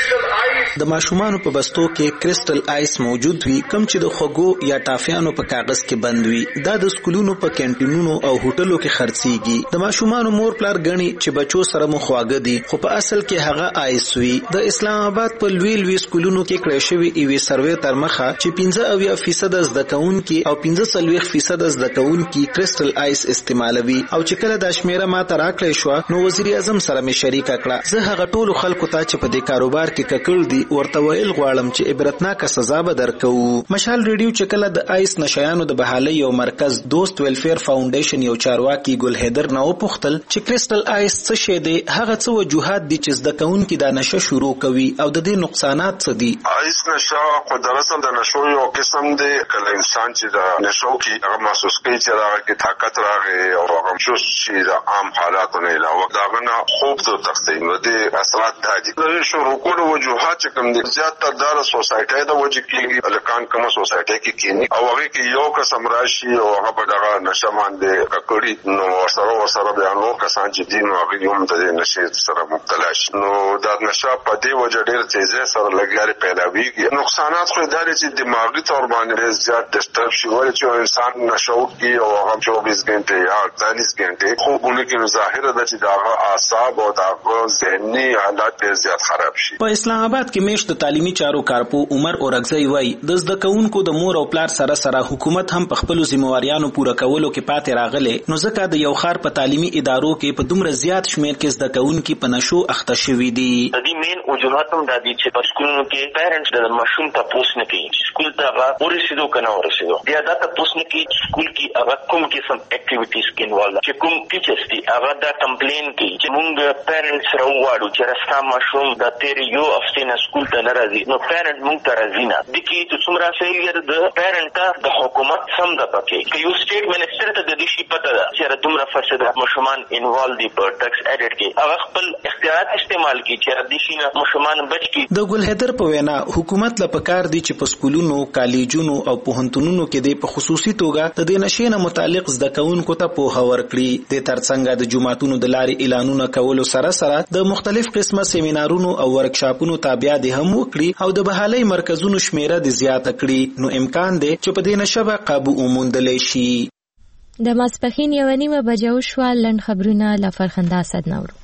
[SPEAKER 23] د ماشومانو په بستو کې کرسټل آیس موجود وي کوم چې د خوګو یا ټافیانو په کاغذ کې بند وي. دا د سکولونو په کینټینونو او هوټلو کې خرڅيږي. د ماشومانو مور پلار غني چې بچو سره مخواګه دي خو په اصل کې هغه آیس وي. د اسلام آباد په لوی لوی سکولونو کې کړی شوی ایوي سروې تر مخه چې پنځه اویا فیصد زده کوونکي او پنځه څلوېښت فیصد زده کوونکي کرسټل آیس استعمالوي او چې کله د شمیره ما ته راکړی شو نو وزیر اعظم سره مې شریک کړه. زه هغه ټول خلکو ته چې په دې کاروبار کې ککړ دي ورته ویل غواړم چې عبرتناک سزا به درکو. مشال ریډیو چې کله د آیس نشایانو د بحالۍ یو مرکز دوست ویلفیر فاونډیشن یو چارواکي ګل حیدر نو پوښتل چې کرسټل آیس څه شی دی، هغه څه وجوهات دي چې زده کوونکي دا نشه شروع کوي او د دې نقصانات څه دي.
[SPEAKER 24] آیس نشه خو دراصل د نشو یو قسم دی، کله انسان چې د نشو کې هغه محسوس کوي چې هغه کې طاقت راغی او هغه شوس چې د عام حالاتو نه علاوه دا غنه خوب د تقسیم د اثرات دي. د شروع کولو وجوهات چې کوم دي زیات تر دار سوسایټي د وجه کېږي الکان کوم سوسایټي کې کېنی او هغه کې یو قسم راشي او هغه په دغه نشه باندې ککړی نو سره سره بیا نو کسان چې دین او هغه هم د نشه سره مبتلا شي نو دا نشه په دې وجه ډېر تیزه سره لګیاري پیدا ویږي. نقصانات خو دا چې دماغي تور باندې زیات ډسټرب شي ولې چې انسان نشه وکړي او هغه چوبیس غنټه یا اړتالیس غنټه خوبونه کې ظاهره ده چې دا اعصاب او دا ذهني حالات ډېر زیات خراب شي.
[SPEAKER 23] په اسلام آباد کې میشت تعلیمي چارو کارپو عمر اورغزی وای د زده کوونکو د مور او پلار سره سره حکومت هم په خپل ذمہواریانو پوره کولو کې پاتې راغله نو ځکه د یو خار په تعلیمي ادارو کې په دومره زیات شمیر کې زده کوونکي په نشو اخته شوي دي.
[SPEAKER 25] د دې مین وجوهات هم د دې چې په سکولونو کې پیرنټس د ماشوم تاسو نه کوي سکول ته ورسېدو کنه ورسېدو بیا دا تاسو نه کوي سکول کې هغه کوم قسم اکټیویټیز کې انوالو چې کوم ټیچرز دي هغه دا کمپلین کوي چې موږ پیرنټس راوړو چې راستا ماشوم د تیرې یو هفته نه سکول ته نه راځي نو پیرنټ مونږ ته راځي نه د کې چې څومره فیلیر د پیرنټ د حکومت سم د پکې که یو سټیټ منسټر ته د دې شي پته ده چې دومره فساد مشمان انوالو دي په ټیکس ایډټ کې هغه خپل اختیارات استعمال کړي چې د شي نه مشمان بچ کی.
[SPEAKER 23] د ګل حیدر په وینا حکومت له پکار دي چې په سکولونو کالجونو او پوهنتونونو کې د په خصوصي توګه د دې نشې نه متعلق زده کوونکو ته پوهه ورکړي. د ترڅنګ د جماعتونو د لارې اعلانونه کولو سره سره د مختلف قسمه سیمینارونو او ورکشاپونو تابع دي هم وکړي او د بحالي مرکزونو شمیره د زیاته کړي نو امکان دی چې په دې نشبه قابو وموندل شي.
[SPEAKER 1] د ماسپخین یو نیمه بجو شو لند خبرونه له فرخنده اسد نورو.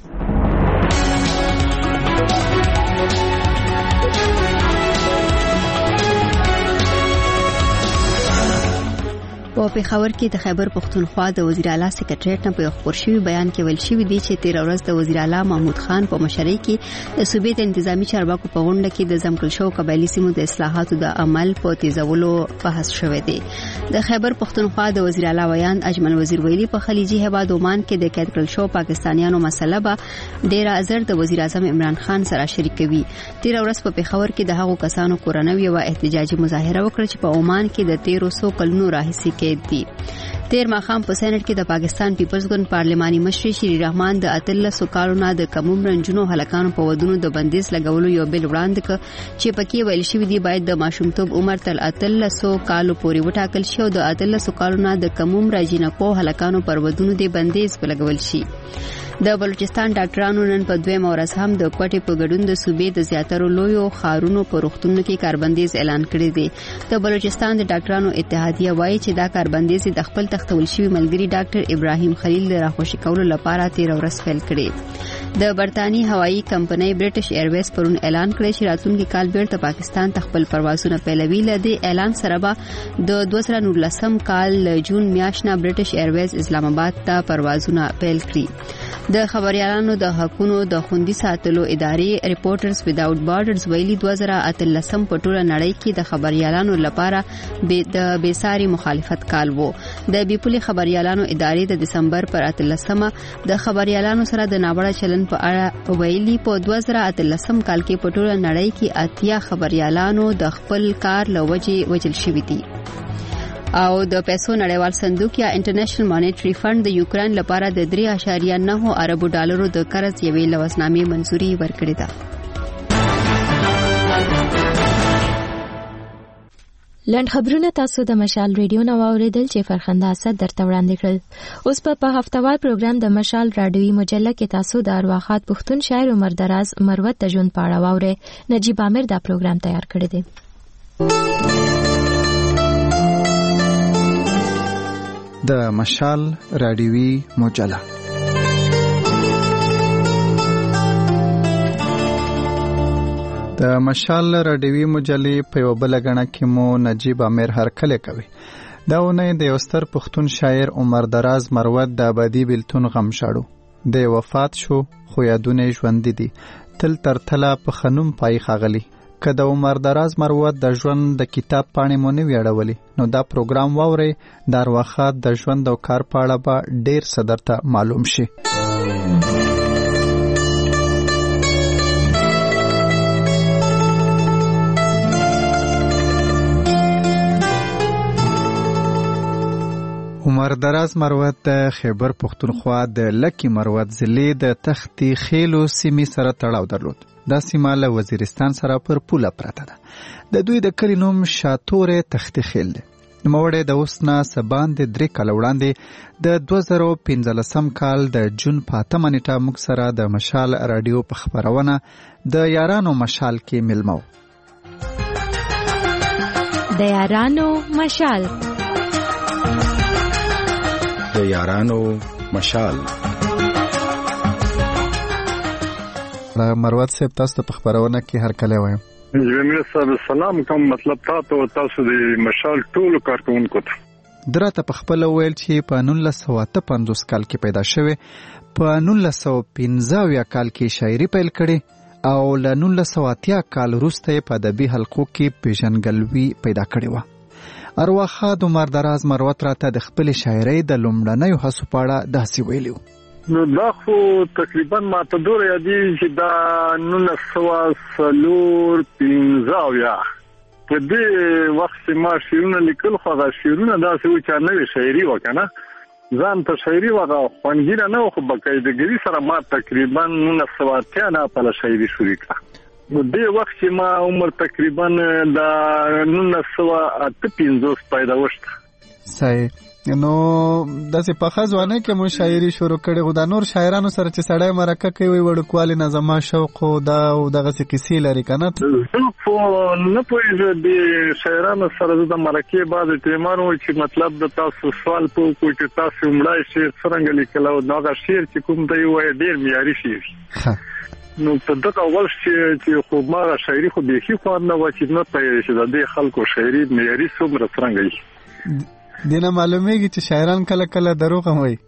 [SPEAKER 2] په پیښور کې د خیبر پښتونخوا د وزیر اعلی سکریټریټ نه په خبر شوی بیان کې ویل شوی دی چې تیر ورځ د وزیر اعلی محمود خان په مشرۍ کې د صوبې د انتظامی چارواکو په غونډه کې د ځمکل شو قبایلی سیمو د اصلاحاتو د عمل په تیزولو بحث شوی دی. د خیبر پښتونخوا د وزیر اعلی ویان اجمل وزیر ویلي په خلیجي هیواد عمان کې د کېدکل شو پاکستانیانو مسله به ډیر ازر د وزیر اعظم عمران خان سره شریکوي. تیر ورځ په پیښور کې د هغو کسانو کورنوي او احتجاجي مظاهره وکړه چې په عمان کې د تیرو سو کلونو راهیسې دی. تیر ماخام په سېنات کې د پاکستان پیپلز ګوند پارلماني مشر شری رحمان د اتلسو کالونو د کموم رنجونو هلکانو په ودونو د بندیز لګولو یو بل وړاندې ک چې پکې ویل شوی دی باید د ماشومتوب عمر تل اتلسو کالو پورې وټاکل شي او د اتلسو کالونو د کموم راجینکو هلکانو پر ودونو د بندیز په لګول شي. د بلوچستان ډاکټرانو نن په دویم ورځ هم د کوټې په ګډون د صوبې د زیاترو لویو ښارونو په روغتونونو کې کاربندیز اعلان کړی دی. د بلوچستان د ډاکټرانو اتحادیه وایي چې دا کاربندیز د خپل تختول شوی ملګری ډاکټر ابراهیم خلیل د راخوشي کولو لپاره تیر ورځ پیل کړی. د برتانی هوایی کمپنۍ برټش ایرویز پرون اعلان کړی چې راتلونکي کال بیرته پاکستان ته خپل پروازونه پیلوي. لدې اعلان سره به د دوه زره نولسم کال جون میاشت نه برټش ایرویز اسلام آباد ته پروازونه پیل کړي. د خبريالانو د حقونو د خوندي ساتلو ادارې ریپورټرز ویداوټ بارډرز ویلي دوه زره اتلسم په ټوله نړۍ کې د خبريالانو لپاره د بیساري مخالفت کال وو. د بیپولي خبريالانو ادارې د دسمبر پر اتلسمه د خبريالانو سره د ناوړه چلن په اړه ویلي په دوه زره اتلسم کال کې په ټوله نړۍ کې اتیا خبريالانو د خپل کار لوجې وجل شوي دي. او د پیسو نړیوال صندوق یا انټرنیشنل مانیټری فند د یوکرين لپاره د درې اعشاریه نه اربو ډالرو د قرض یوې لوزنامې منزوري ورکړې ده.
[SPEAKER 1] لند خبرونه تاسو د مشال ریډیو نو اوریدل چې فرخنده اسد درته وړاندې کړل. اوس په هفتوار پروګرام د مشال رادیوي مجله کې تاسو د ارواخات پښتون شاعر عمر دراز مروت د ژوند پاړه واوري. نجیب عامر دا پروګرام تیار کړی دی.
[SPEAKER 13] د مشال رادیوي مجله د مشال رادیوي مجلې په یو بل غنه کې مو نجیب عامر هرکله کوي. دا ونه د یو ستر پښتون شاعر عمر دراز مروت د ابدي بلتون غم شاړو. د وفات شو خو یادونه ژوند دي تل تر تله په خنوم پای خاغلی. که د عمر دراز مروت د ژوند د کتاب پاڼې مو نه ویړولې نو دا پروګرام واورئ. د ارواخات د ژوند او کار په اړه به ډیر څه درته معلوم شي. عمر دراز مروت د خیبر پښتونخوا د لکی مروت ضلع د تختی خیلو سیمې سره تړاو درلود. دا سیمه له وزیرستان سره پر پوله پرته ده. د دوی د کلی نوم شاتورې تختی خیل دی. نوموړی د اوس نه څه باندې درې کاله وړاندې د دوه زره پنځلسم کال د جون په اتمه نیټه موږ سره د مشال راډیو په خپرونه د یارانو مشال کې ملمو.
[SPEAKER 1] د یارانو مشال
[SPEAKER 17] د یارانو مشال
[SPEAKER 13] مروت صاحب تاسو ته په خبرونه کې هر کله وایم.
[SPEAKER 15] جميل صاحب سلام کوم. مطلب تاسو تاسو د مشال ټول کارکونکو ته
[SPEAKER 13] درته په خپل ویل چې په نولس سوه اته پنځوس کال کې پیدا شوی، په نولس سوه پنځه کال کې شاعري پیل کړي او له نولس سوه اتیا کال وروسته په ادبي حلقو کې پیژنګلوي پیدا کړې و. ارواخاد عمر دراز مروت راته د خپل شاعرۍ د لومړنیو هڅو په اړه داسې ویلي.
[SPEAKER 15] نو دا خو تقریبا ماته دوره یادي چې دا نولس سوه څلور پنځه اویا په دې وخت چې ما شعرونه لیکل خو هغه شعرونه داسې وو چې نوې شاعري وکړه ځان ته شاعري وغه خوانګیره نه خو بقاعدګي سره ما تقریبا نولس سوه اتیا نه په شاعري شروع کړه نو دې وخت چې ما عمر تقریبا دا نولس سوه اته پنځوس پیدا وشته
[SPEAKER 13] صحیح نو داسې په خزوانه کې مو شاعري شروع کړې خو دا نور شاعرانو سره چې سړی مرکه کوي وړوکوالي نه زما شوق او دا او دغه څه کیسې لري کنه
[SPEAKER 15] خو نه پوهېږم د شاعرانو سره د مرکې بعد ټیمانو چې مطلب د تاسو سوال په کوی چې تاسو مړای شعر څنګه لیکل او دا شعر چې کوم دی وای ډیر معیاري شعر نو په دغه اول چې خو ما شاعري خو به هیڅ خو نه و چې نه پېښ شي د خلکو شاعري معیاري څومره څنګه وي
[SPEAKER 13] دینه معلومیږي چې شاعران کله کله دروغ هم وایي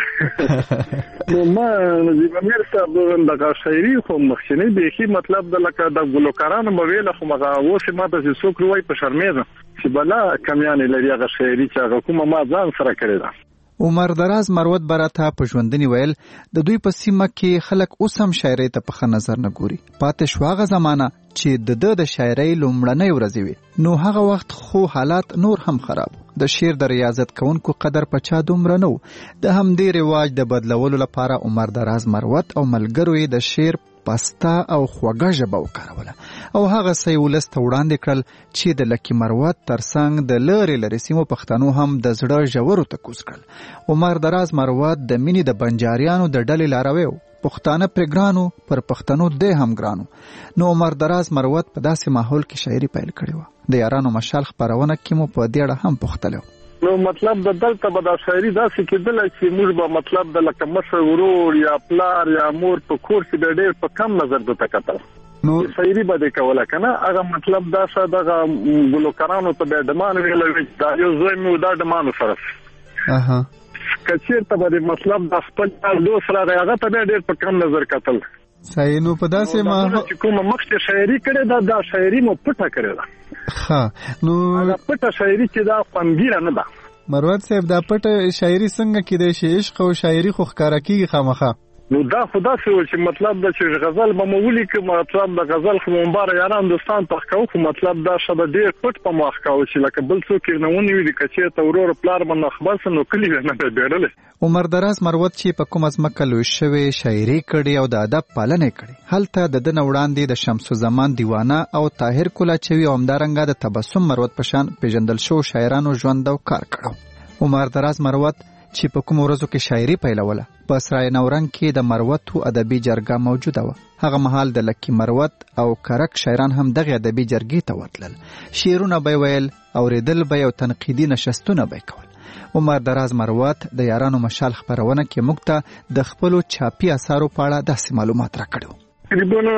[SPEAKER 15] نو ما نجیب امیر صاحب دغه شاعري خو مخکنی به مطلب د لکه د ګلوکارانو بویل خو مغه اوسه ماته چې څوک روي په شرمېزه چې بلا کمیان لري هغه شاعري چې هغه کومه ما ځان سره کړی دا
[SPEAKER 13] عمر دراز مروت براته په ژوندنی ویل د دوی په سیمه کې خلک اوس هم شاعري ته په ښه نظر نه ګوري پاتې شو هغه زمانہ چې د د شاعري لومړنۍ ورځې وي نو هغه وخت خو حالات نور هم خراب د شعر د ریاضت کوونکو قدر پچا دومره نو د همدې رواج د بدلولو لپاره عمر دراز مروت او ملګرو یې د شعر پستا او خوږه ژبه وکاروله او هغه څه ولست وړاندې کړل چې د لکی مروت ترڅنګ د لری لری سیمو پښتنو هم د زړه ژورو ته کوز کړل عمر دراز مروت د مینې د بنجاریانو د ډلې لاروي پښتانه پرګرانو پر پښتنو د هم ګرانو نو عمر دراز مروت په داسې ماحول کې شاعري پیل کړې و د یارانو مشال خبرونه کې مو په دې اړه هم پوښتلو
[SPEAKER 15] نو مطلب د دلته به د شاعري داسې کېدل چې موږ به مطلب د لکه مشر ورور یا پلار یا مور په کور کې د ډېر په کم نظر د تکتل نو شاعري به د کوله کنه هغه مطلب دا څه دغه ګلوکارانو ته د دمان ویل دا یو زوی مو دا دمانو سره
[SPEAKER 13] اها
[SPEAKER 15] کچیر ته به مطلب د خپل دوست سره هغه ته ډېر په کم نظر کتل
[SPEAKER 13] صحیح نو په داسې ما
[SPEAKER 15] چې کومه مخکې شاعري کړې دا د شاعري مو پټه کړې ده
[SPEAKER 13] ها نو
[SPEAKER 15] دا پټه شاعري چې دا خوانګیره نه ده
[SPEAKER 13] مروت صاحب دا پټه شاعري څنګه کې د عشق او شاعري خو ښکارا کیږي خامخا
[SPEAKER 15] نو دا خدا څه چې مطلب د چې غزل به مولي کې مطلب د غزل خو مبارک یاران دوستان تخکاو خو مطلب دا شبه ډیر پټ په مخ کاو چې لکه بل څوک نه ونی وي کچې ته ورور پلار باندې خبر سن نو کلی نه بیرل
[SPEAKER 13] عمر دراز مروت چې په کوم ځمکه لوي شوی شاعري کړي او د ادب پالنه کړي هلته د دن وړاندې د شمس زمان دیوانه او طاهر کولاچوي او همدارنګه د تبسم مروت پشان پیژندل شو شاعرانو ژوند او کار کړو عمر دراز مروت چې په کوم ورځو کې شاعري پیلوله په سرای نورنګ کې د مروتو ادبي جرګه موجوده و هغه مهال د لکی مروت او کرک شاعران هم دغه ادبي جرګې ته ورتلل شعرونه به ویل اوریدل به یو تنقیدي نشستونه به کول عمر دراز مروت د یارانو مشال خبرونه کې موږ ته د خپل چاپی اثارو په اړه داسې معلومات راکړو
[SPEAKER 15] تقریبا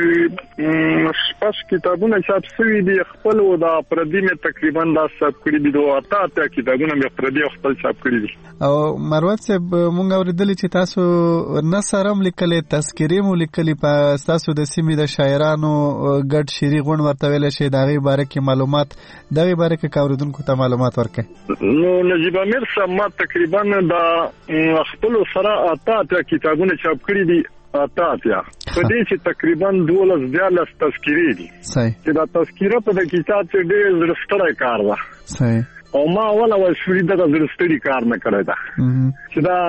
[SPEAKER 15] تقریبا شپږ کتابونه چاپ شوي دي خپل او د پردي مې تقریبا دا چاپ کړي دي دوه اته اته کتابونه مې پردي خپل چاپ کړي دي
[SPEAKER 13] او مروت صاحب مونږ اوریدل چې تاسو نثرم لیکلې تذکرې مو لیکلې په تاسو د سیمې د شاعرانو ګډ شعري غونډ ورته ویل شي دغه باره کې معلومات دغه باره کې کاوریدونکو ته معلومات ورکړي
[SPEAKER 15] نو نجیب امیر صاحب ما تقریبا د خپل سره اته اته کتابونه چاپ کړي دي اته اتیا په دې چې تقریبا دولس دیالس تذکیرې دي چې دا تذکیره په د کتاب کې ډېر زړستړی کار ده
[SPEAKER 13] صحیح
[SPEAKER 15] او ما اوله ول شوري دغه زړستړي کار نه کړی ده چې دا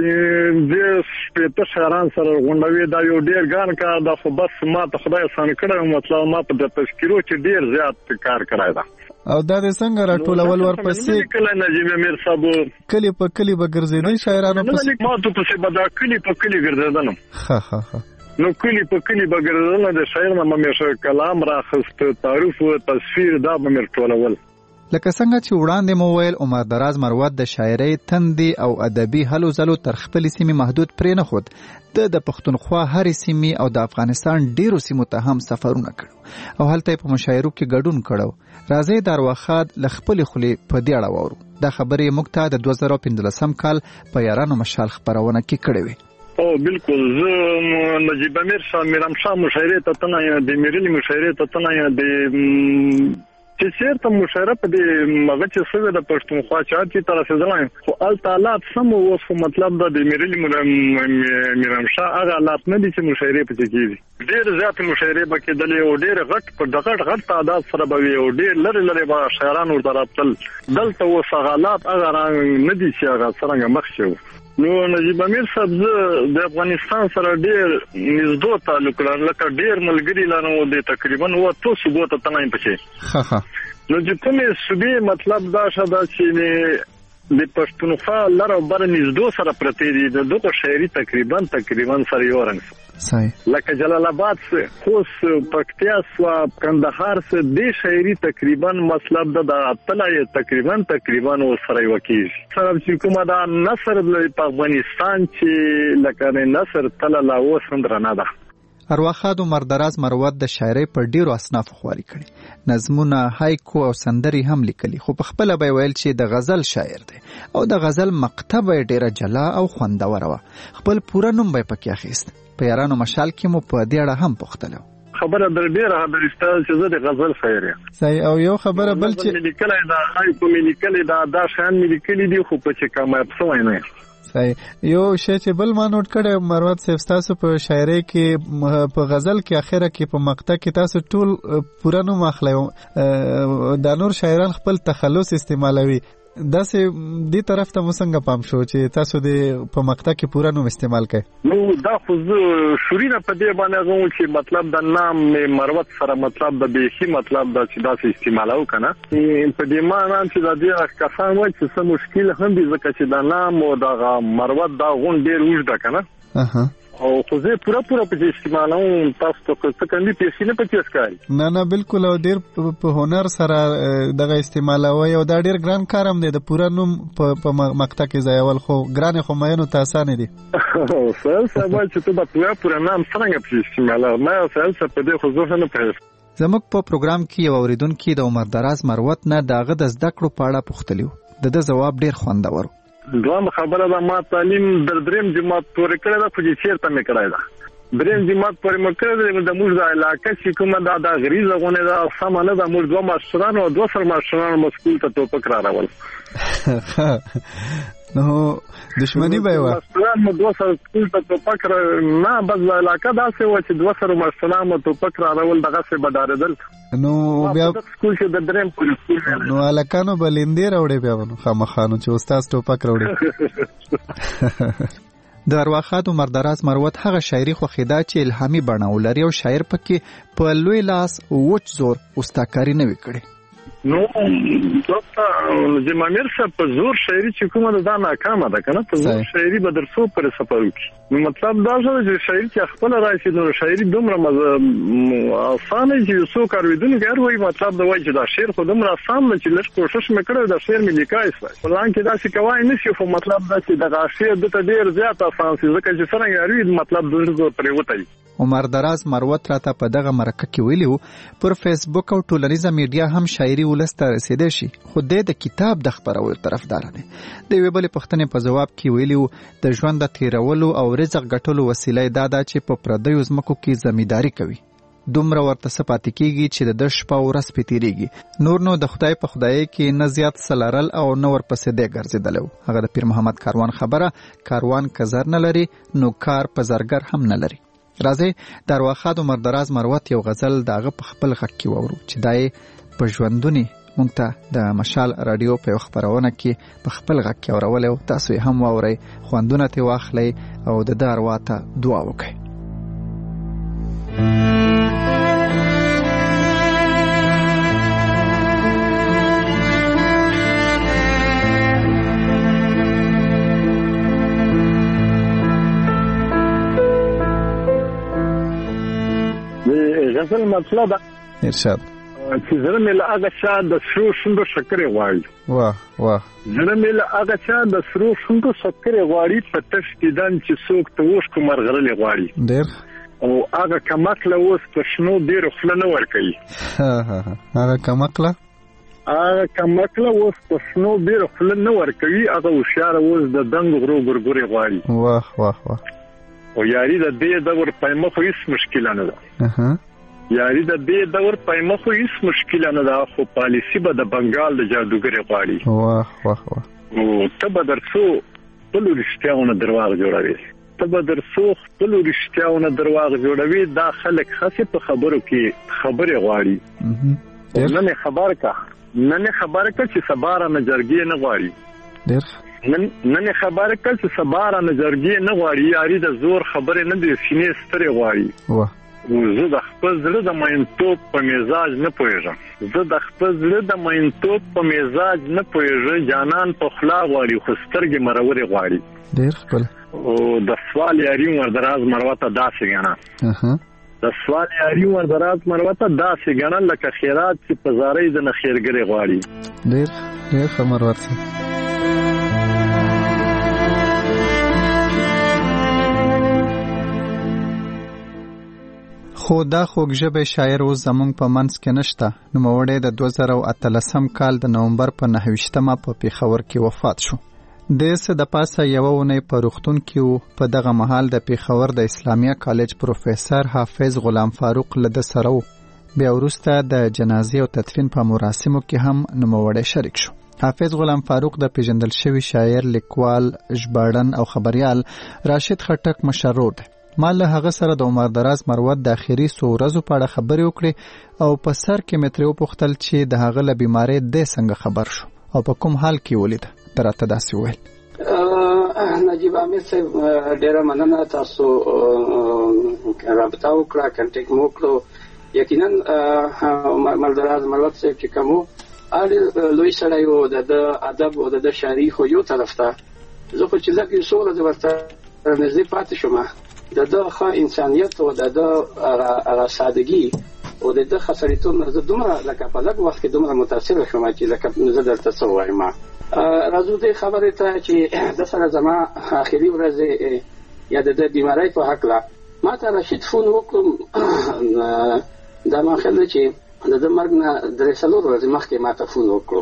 [SPEAKER 15] د سپېته شاعران سره غونډوي دا یو ډېر ګران کار ده خو بس ما ته خدای آسان کړی مطلب ما په د تذکیرو کې ډېر زیات کار کړی ده
[SPEAKER 13] او دا د څنګه راټولول ورپسې
[SPEAKER 15] کله نجیب امیر صاحب
[SPEAKER 13] کلی په کلی به ګرځېدل شاعرانو
[SPEAKER 15] پسې ما ته پسې به دا کلی په کلی ګرځېدل
[SPEAKER 13] ها ها ها
[SPEAKER 15] نو کلی په کلی به ګرځېدل د شاعر نه مې کلام راخست تعریف او تصویر دا به مې ټولول
[SPEAKER 13] لکه څنګه چې وړاندې مو ویل عمر دراز مروت د شاعرۍ تندې او ادبي هلو ځلو تر خپلې سیمې محدود پرې نه خود د د پښتونخوا هرې سیمې او د افغانستان ډیرو سیمو ته هم سفرونه کړو او هلته په مشاعرو کې ګډون کړو راځي دروخاد ل خپل خلی په دې اړه وورو دا خبرې موږ ته د دوه زره پنځلسم کال په یارانو مشال خبرونه کې کړې وې
[SPEAKER 15] او بالکل زه نجیب امیر صاحب میرم شاه مشاعره ته تنه د میرلی مشاعره ته تنه د
[SPEAKER 3] چې چیرته مشاعره په دې مغه چې څه د پښتونخوا چارت کې تر رسیدلای خو ال تعالی سم اوس مطلب د میرلی میرمشاه هغه حالات نه دي چې مشاعره پکې کیږي ډېر زیات مشاعره پکې دلې او ډېر غټ په دغه غټ تعداد سره به وي او ډېر لری لری به شاعران ورته راتل دلته اوس حالات هغه نه دي چې هغه څنګه مخ شي. نو نجیب امیر صاحب د افغانستان سره ډېر نږدې تعلق لري لکه ډېر ملګری لرم او د تقریبا و تو صوبو ته تنایم پچې
[SPEAKER 13] ها ها
[SPEAKER 3] نو چې کومې صوبې مطلب دا شاده چې د پښتونخوا لره بر نږدې سره پرته دي د دوه شهري تقریبا تقریبا سره یو رنګ
[SPEAKER 13] صحیح
[SPEAKER 3] لکه جلال آباد سے خوست پکتیا سوا کندهار سے د شهري تقریبا مطلب د اتلای تقریبا تقریبا سره وکیل سره چې کومه دا نصر په افغانستان چې لکه نصر تل لا وسند رانه ده.
[SPEAKER 13] ارواخاد مردراز مروت د شاعرۍ په ډیرو اصناف خواري کړي نظمونه هایکو او سندري هم لیکلي خو په خپل به ویل چې د غزل شاعر دی او د غزل مکتب ډیره جلا او خوندور و خپل پوره نوم به پکې اخیست په یارانو مشال کې مو په دې اړه هم پوښتلو
[SPEAKER 3] خبره در ډیره خبره استاد چې زه د غزل شاعر یم
[SPEAKER 13] صحیح او یو خبره بل چې
[SPEAKER 3] لیکلای دا هایکو مې لیکلي دا دا شان مې لیکلي دي خو په چې کامیاب شوی نه
[SPEAKER 13] صحیح یو شی چې بل ما نوٹ کړی مروت صاحب تاسو په شاعرۍ کې په غزل کې اخره کې په مقطع کې تاسو ټول پوره نوم اخلئ دا نور شاعران خپل تخلص استعمالوي داسې دې طرف ته موږ پام شو چې تاسو دې په مقطع کې پوره نوم استعمال کړئ.
[SPEAKER 3] نو دا خو شورینه په دې باندې غوښم چې مطلب د نام مروت سره مطلب د بهي مطلب د چې داسې استعمالو کنه په دې معنی چې د دې کسان وایي چې څه مشکل هم دي ځکه چې د نام او د مروت دا غون ډیر وژد کنه
[SPEAKER 13] اها
[SPEAKER 3] او خو زه پورا پورا په استعمالوم تاسو ته څه کوي پیسې نه پچې ښکاري
[SPEAKER 13] نه نه بالکل او ډیر په هنر سره دغه استعمالوي او دا ډیر ګران کار هم دی د پورا نوم په مقطع کې ځایول خو ګران خو مېنو ته اسانه دي
[SPEAKER 3] سل سبا چې ته په پورا پورا نام څنګه په استعمالوي ما سل څه په دې خو زه نه پېژنم.
[SPEAKER 13] زموږ په پروګرام کې یو اوریدونکو د عمر دراز مروت نه داغه د زده کړو په اړه پوښتلیو د د جواب ډیر خوندور
[SPEAKER 3] دوام خبره ده ما تعلیم در دریم جماعت پورې کړی دا خو چې چیرته مې کړی ده دریم جماعت پورې مې کړی د موږ د علاقه چې کومه دا د غریزه غونه دا سمه نه ده موږ دوه ماشټران او دوه سر ماشټران مو سکول ته ټوپک راول نو
[SPEAKER 13] دښمنی به و
[SPEAKER 3] ماشټران مو دوه سر سکول ته ټوپک نه بس د علاقه داسې و چې دوه سر ماشټران مو ټوپک راول دغه څه بداردل
[SPEAKER 13] نو بیا
[SPEAKER 3] سکول چې د دریم پورې
[SPEAKER 13] نو الکانو بلندې راوړې بیا نو خامخانو چې استاد ټوپک راوړي. د ارواخاد مردراز مروت هغه شاعري خو خدا چې الهامي بڼه ولري او شاعر پکې په لوی لاس وچ زور استاکاری نه وکړي.
[SPEAKER 3] نو دغه جمامیر صاحب په زور شاعري چې کومه ده ناکامه ده کنه په زور شاعري به درسو پر سفرو کې نو مطلب دا چې شاعري چې خپل راشي نو شاعري دومره آسانه چې څو کارویدونکو هر وایي مطلب دا وایي چې دا شعر خو دومره آسان نه چې لږ کوشش مې دا شعر مې لیکای سوای ولان کې دا چې کوای نشي خو مطلب دا چې دا شعر د ته ډیر زیات آسان سي ځکه چې څنګه اړوي مطلب دومره پرې وتاي.
[SPEAKER 13] عمر دراز مروت راته په دغه مرکه کې ویلو پر فیسبوک او ټولنیزه میډیا هم شاعري ولسته رسیدي شي خو د کتاب د خبرولو طرفدار دی. د وی بل پښتنې په جواب کې ویلو د ژوند د تیرولو او رزق ګټلو وسیله دا ده چې په پردیو ځمکو کې زمینداری کوي دومره ورته سپاتې کیږي چې د شپه او ورځ پتیریږي نور نو د خدای په خدای کې نه زیات سلارل او نو ور پسې دی ګرځیدلو. هغه د پیر محمد کاروان خبره کاروان کزر نه لري نو کار په زرګر هم نه لري. راځي د ارواخاد مردراز مروت یو غزل داغه په خپل غږ کې وورو چې دای په ژوندونی مونږ ته د مشال رادیو په خبرونه کې په خپل غږ کې اورول او تاسو هم واورئ خوندونه ته واخلئ او د دارواته دعا وکړئ.
[SPEAKER 3] غزل مطلب
[SPEAKER 13] ارشاد
[SPEAKER 3] چې زړه مې له هغه چا د سرو شونډو شکرې غواړي
[SPEAKER 13] واه واه
[SPEAKER 3] زړه مې له هغه چا د سرو شونډو شکرې غواړي په تش دیدن چې څوک ته اوښکو مرغلرې غواړي
[SPEAKER 13] ډېر
[SPEAKER 3] او هغه کمقله اوس په شنو ډېرو خوله نه ورکوي
[SPEAKER 13] هغه کمقله
[SPEAKER 3] هغه کمقله اوس په شنو ډېرو خوله نه ورکوي هغه هوښیاره اوس د دنګ غرو ګورګورې غواړي
[SPEAKER 13] واه واه واه
[SPEAKER 3] او یاري د دې دور په مخ هیڅ مشکل نه ده
[SPEAKER 4] یاري د دې دور پېمه خو هیڅ مشکل نه ده خو پالیسی به د بنگال د جادوګر غواړي
[SPEAKER 13] واه واه واه
[SPEAKER 4] او ته به درڅو خپل رښتیاونه درواغ جوړوي ته به درڅو خپل رښتیاونه درواغ جوړوي دا خلک خاصه په خبرو کې خبره غواړي نن خبر کا نن خبر کا چې سباره نه جرګې نه غواړي
[SPEAKER 13] ډېر
[SPEAKER 4] نن نن خبر کا چې سباره نه جرګې نه غواړي یاري د زور خبره نه دي سینې ستري غواړي
[SPEAKER 13] واه
[SPEAKER 4] زه د خپل زړه د مینتوب په مزاج نه پوهېږم زه د خپل زړه د مینتوب په مزاج نه پوهېږم جانان په خلا غواړي خو سترګې مرورې غواړي
[SPEAKER 13] ډېر خپل
[SPEAKER 4] او د سوال یاري وردراز مروته داسې ګڼه د سوال یاري وردراز مروته داسې ګڼه لکه خیرات چې په زارۍ د نه خیرګرې غواړي
[SPEAKER 13] ډېر ډېر ښه مرور خو دا خوږ ژبه شاعر اوس زمونږ په منځ کې نشته. نوموړی د دوه زره اتلسم کال د نومبر په نهه ویشتمه په پیښور کې وفات شو. د څه د پاسه یوه اونۍ په روغتون کې و. په دغه مهال د پیښور د اسلامیه کالج پروفیسر حافظ غلام فاروق له ده سره و. بیا وروسته د جنازې او تدفین په مراسمو کې هم نوموړی شریک شو. حافظ غلام فاروق د پیژندل شوي شاعر، لیکوال، ژباړن او خبریال راشد خټک مشر دی. ما له هغه سره د عمر دراز مروت د اخیری څو ورځو په اړه خبرې وکړې او په سر کې مې ترې وپوښتل چې د هغه له بیمارۍ دی څنګه خبر شو او په کوم حال کې ولید. ته راته داسې وویل.
[SPEAKER 6] نجیب امیر صاحب ډېره مننه، تاسو رابطه وکړه، کنټیکټ مو وکړو. یقینا عمر دراز مروت صاحب چې کوم و لوی سړی و، د ده ادب او د ده شاعري خو یو طرف ته. زه خو چې لږ څو ورځې ورته نږدې پاتې شوم، د ده ښه انسانیت او د ده هغه سادګي او د ده ښه سړیتوب نه زه دومره لکه په لږ وخت کې دومره متاثره شوم چې لکه زه درته څه ووایم. راځو دې خبرې ته چې د سره زما آخري ورځې یا د ده بیمارۍ په هکله ما ته رشید فون وکړو. دا ما خیال دی چې د ده مرګ نه درې څلور ورځې مخکې ما ته فون وکړو.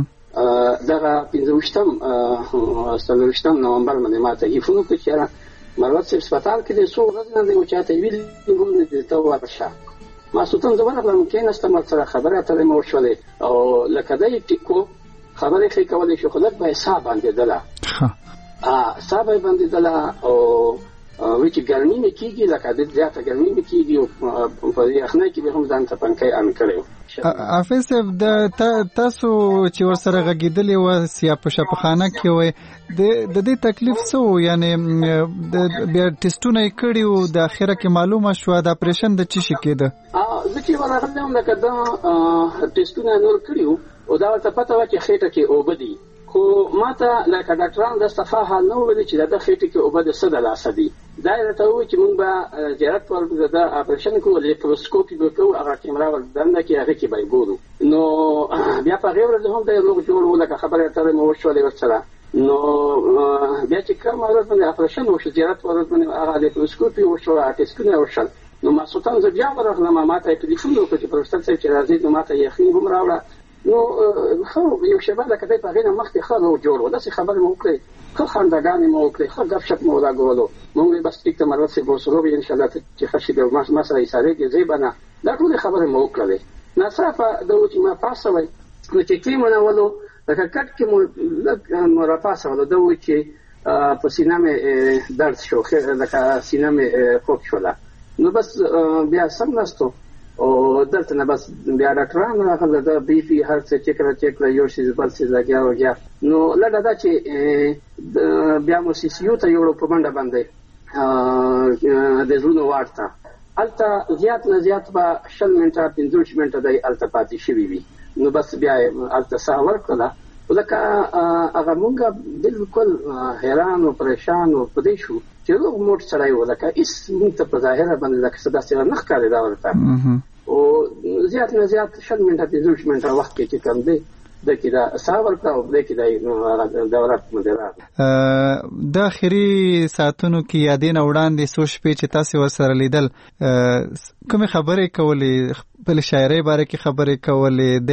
[SPEAKER 6] دغه پنځه ویشتم څلور ویشتم نومبر باندې ما ته یې فون وکړو چې مروت صاحب سپیټال کې د څو ورځې نه دی و چاته یې ویلي هم نه دي ته ورشه. ما سلطان زه ورغلم، کېناستم، ورسره خبرې اترې مې وشولې او لکه دی یې ټیک کړو، خبرې ښې کولی شو، خو لږ به یې ساه بندېدله ساه به یې بندېدله او وایي چې ګرمي مې کېږي، لکه ډېر زیاته ګرمي مې کېږي او په یخنۍ کې به هم ځان ته پنکۍ ان کړی و.
[SPEAKER 13] حافظ صاحب تاسو چې ورسره غږېدلې وه یا په شفاخانه کې وئ، د دې تکلیف څه و؟ یعنې بیا ټسټونه یې کړي وو، د اخره کې معلومه شوه د اپریشن د څه شي کېده؟
[SPEAKER 6] زه چې ورغلی وم لکه دا ټسټونه نور کړي وو او دا ورته پته وه چې خېټه کې اوبه دي، خو ما ته لکه ډاکټران د صفا حال نه وویلي چې د ده خېټې کې اوبه د څه د لاسه دي. دا یې راته وویل چې موږ به زیارت ور د اپریشن کوو، لیپروسکوپ یې به کوو، هغه کیمرا ور دنده کې هغې کې به یې ګورو. نو بیا په هغې ورځ هم دی روغ جوړ و، لکه خبرې اترې مې وشولې ورسره. نو بیا چې کومه ورځ باندې اپریشن وشو، زیارت ورځ باندې هغه لیپروسکوپ یې وشو، هغه ټسټونه یې وشول. نو ماسخوتن زه بیا ورغلم، ما ته یې ټلیفون وکړ چې پروفیسر صاحب چې راځئ، نو ما ته یخني هم راوړه. نو خو یو شیبه لکه دی په هغې نه مخکې ښه روغ جوړ و، داسې خبرې مې وکړې، ښه خنداګانې مې وکړې، ښه ګپ شپ مې ولګولو. موږ یې بس ټیک ته مروت صاحب ورسره وویل انشاءالله چې ښه شي بیا ما سره ایسارېږي، ځئ به نه. دا ټولې خبرې مې وکړلې. ناڅاپه ده و چې ما پاڅوئ، نو چې کېمنولو لکه کټ کې مو لږ مو راپاڅولو، ده و چې په سینه مې درد شو، لکه سینه مې خوږ شوله. نو بس بیا سم ناستو او دلته نه بس بیا ډاکټران راغله، د بي پي هر څه چک کړه چک کړه، یو شي بل څه لګیا وګیا. نو لږه دا چې بیا مو سی سی یو ته یوړو په منډه باندې د زړونو واټ ته. هلته زیات نه زیات به شل منټه پنځوس منټه دی هلته پاتې شوي وي. نو بس بیا یې هلته ساه ورکړله. لکه هغه مونږ بالکل حیران او پریشان او په دې شو چې روغ موټ سړی و، لکه هېڅ مونږ ته په ظاهره باندې لکه څه داسې نه ښکارېده ورته. او زیات نه زیات شل منټه پنځوس منټه وخت کې چې کوم دی د کې دا ساه ورکړه او د کې دا دورات باندې راغله.
[SPEAKER 13] د اخري ساعتونو کې یا دې نه وړاندې څو شپې چې تاسې ورسره لیدل، کومې خبرې کولې؟ خپل شاعرۍ باره کې خبرې کولې؟ د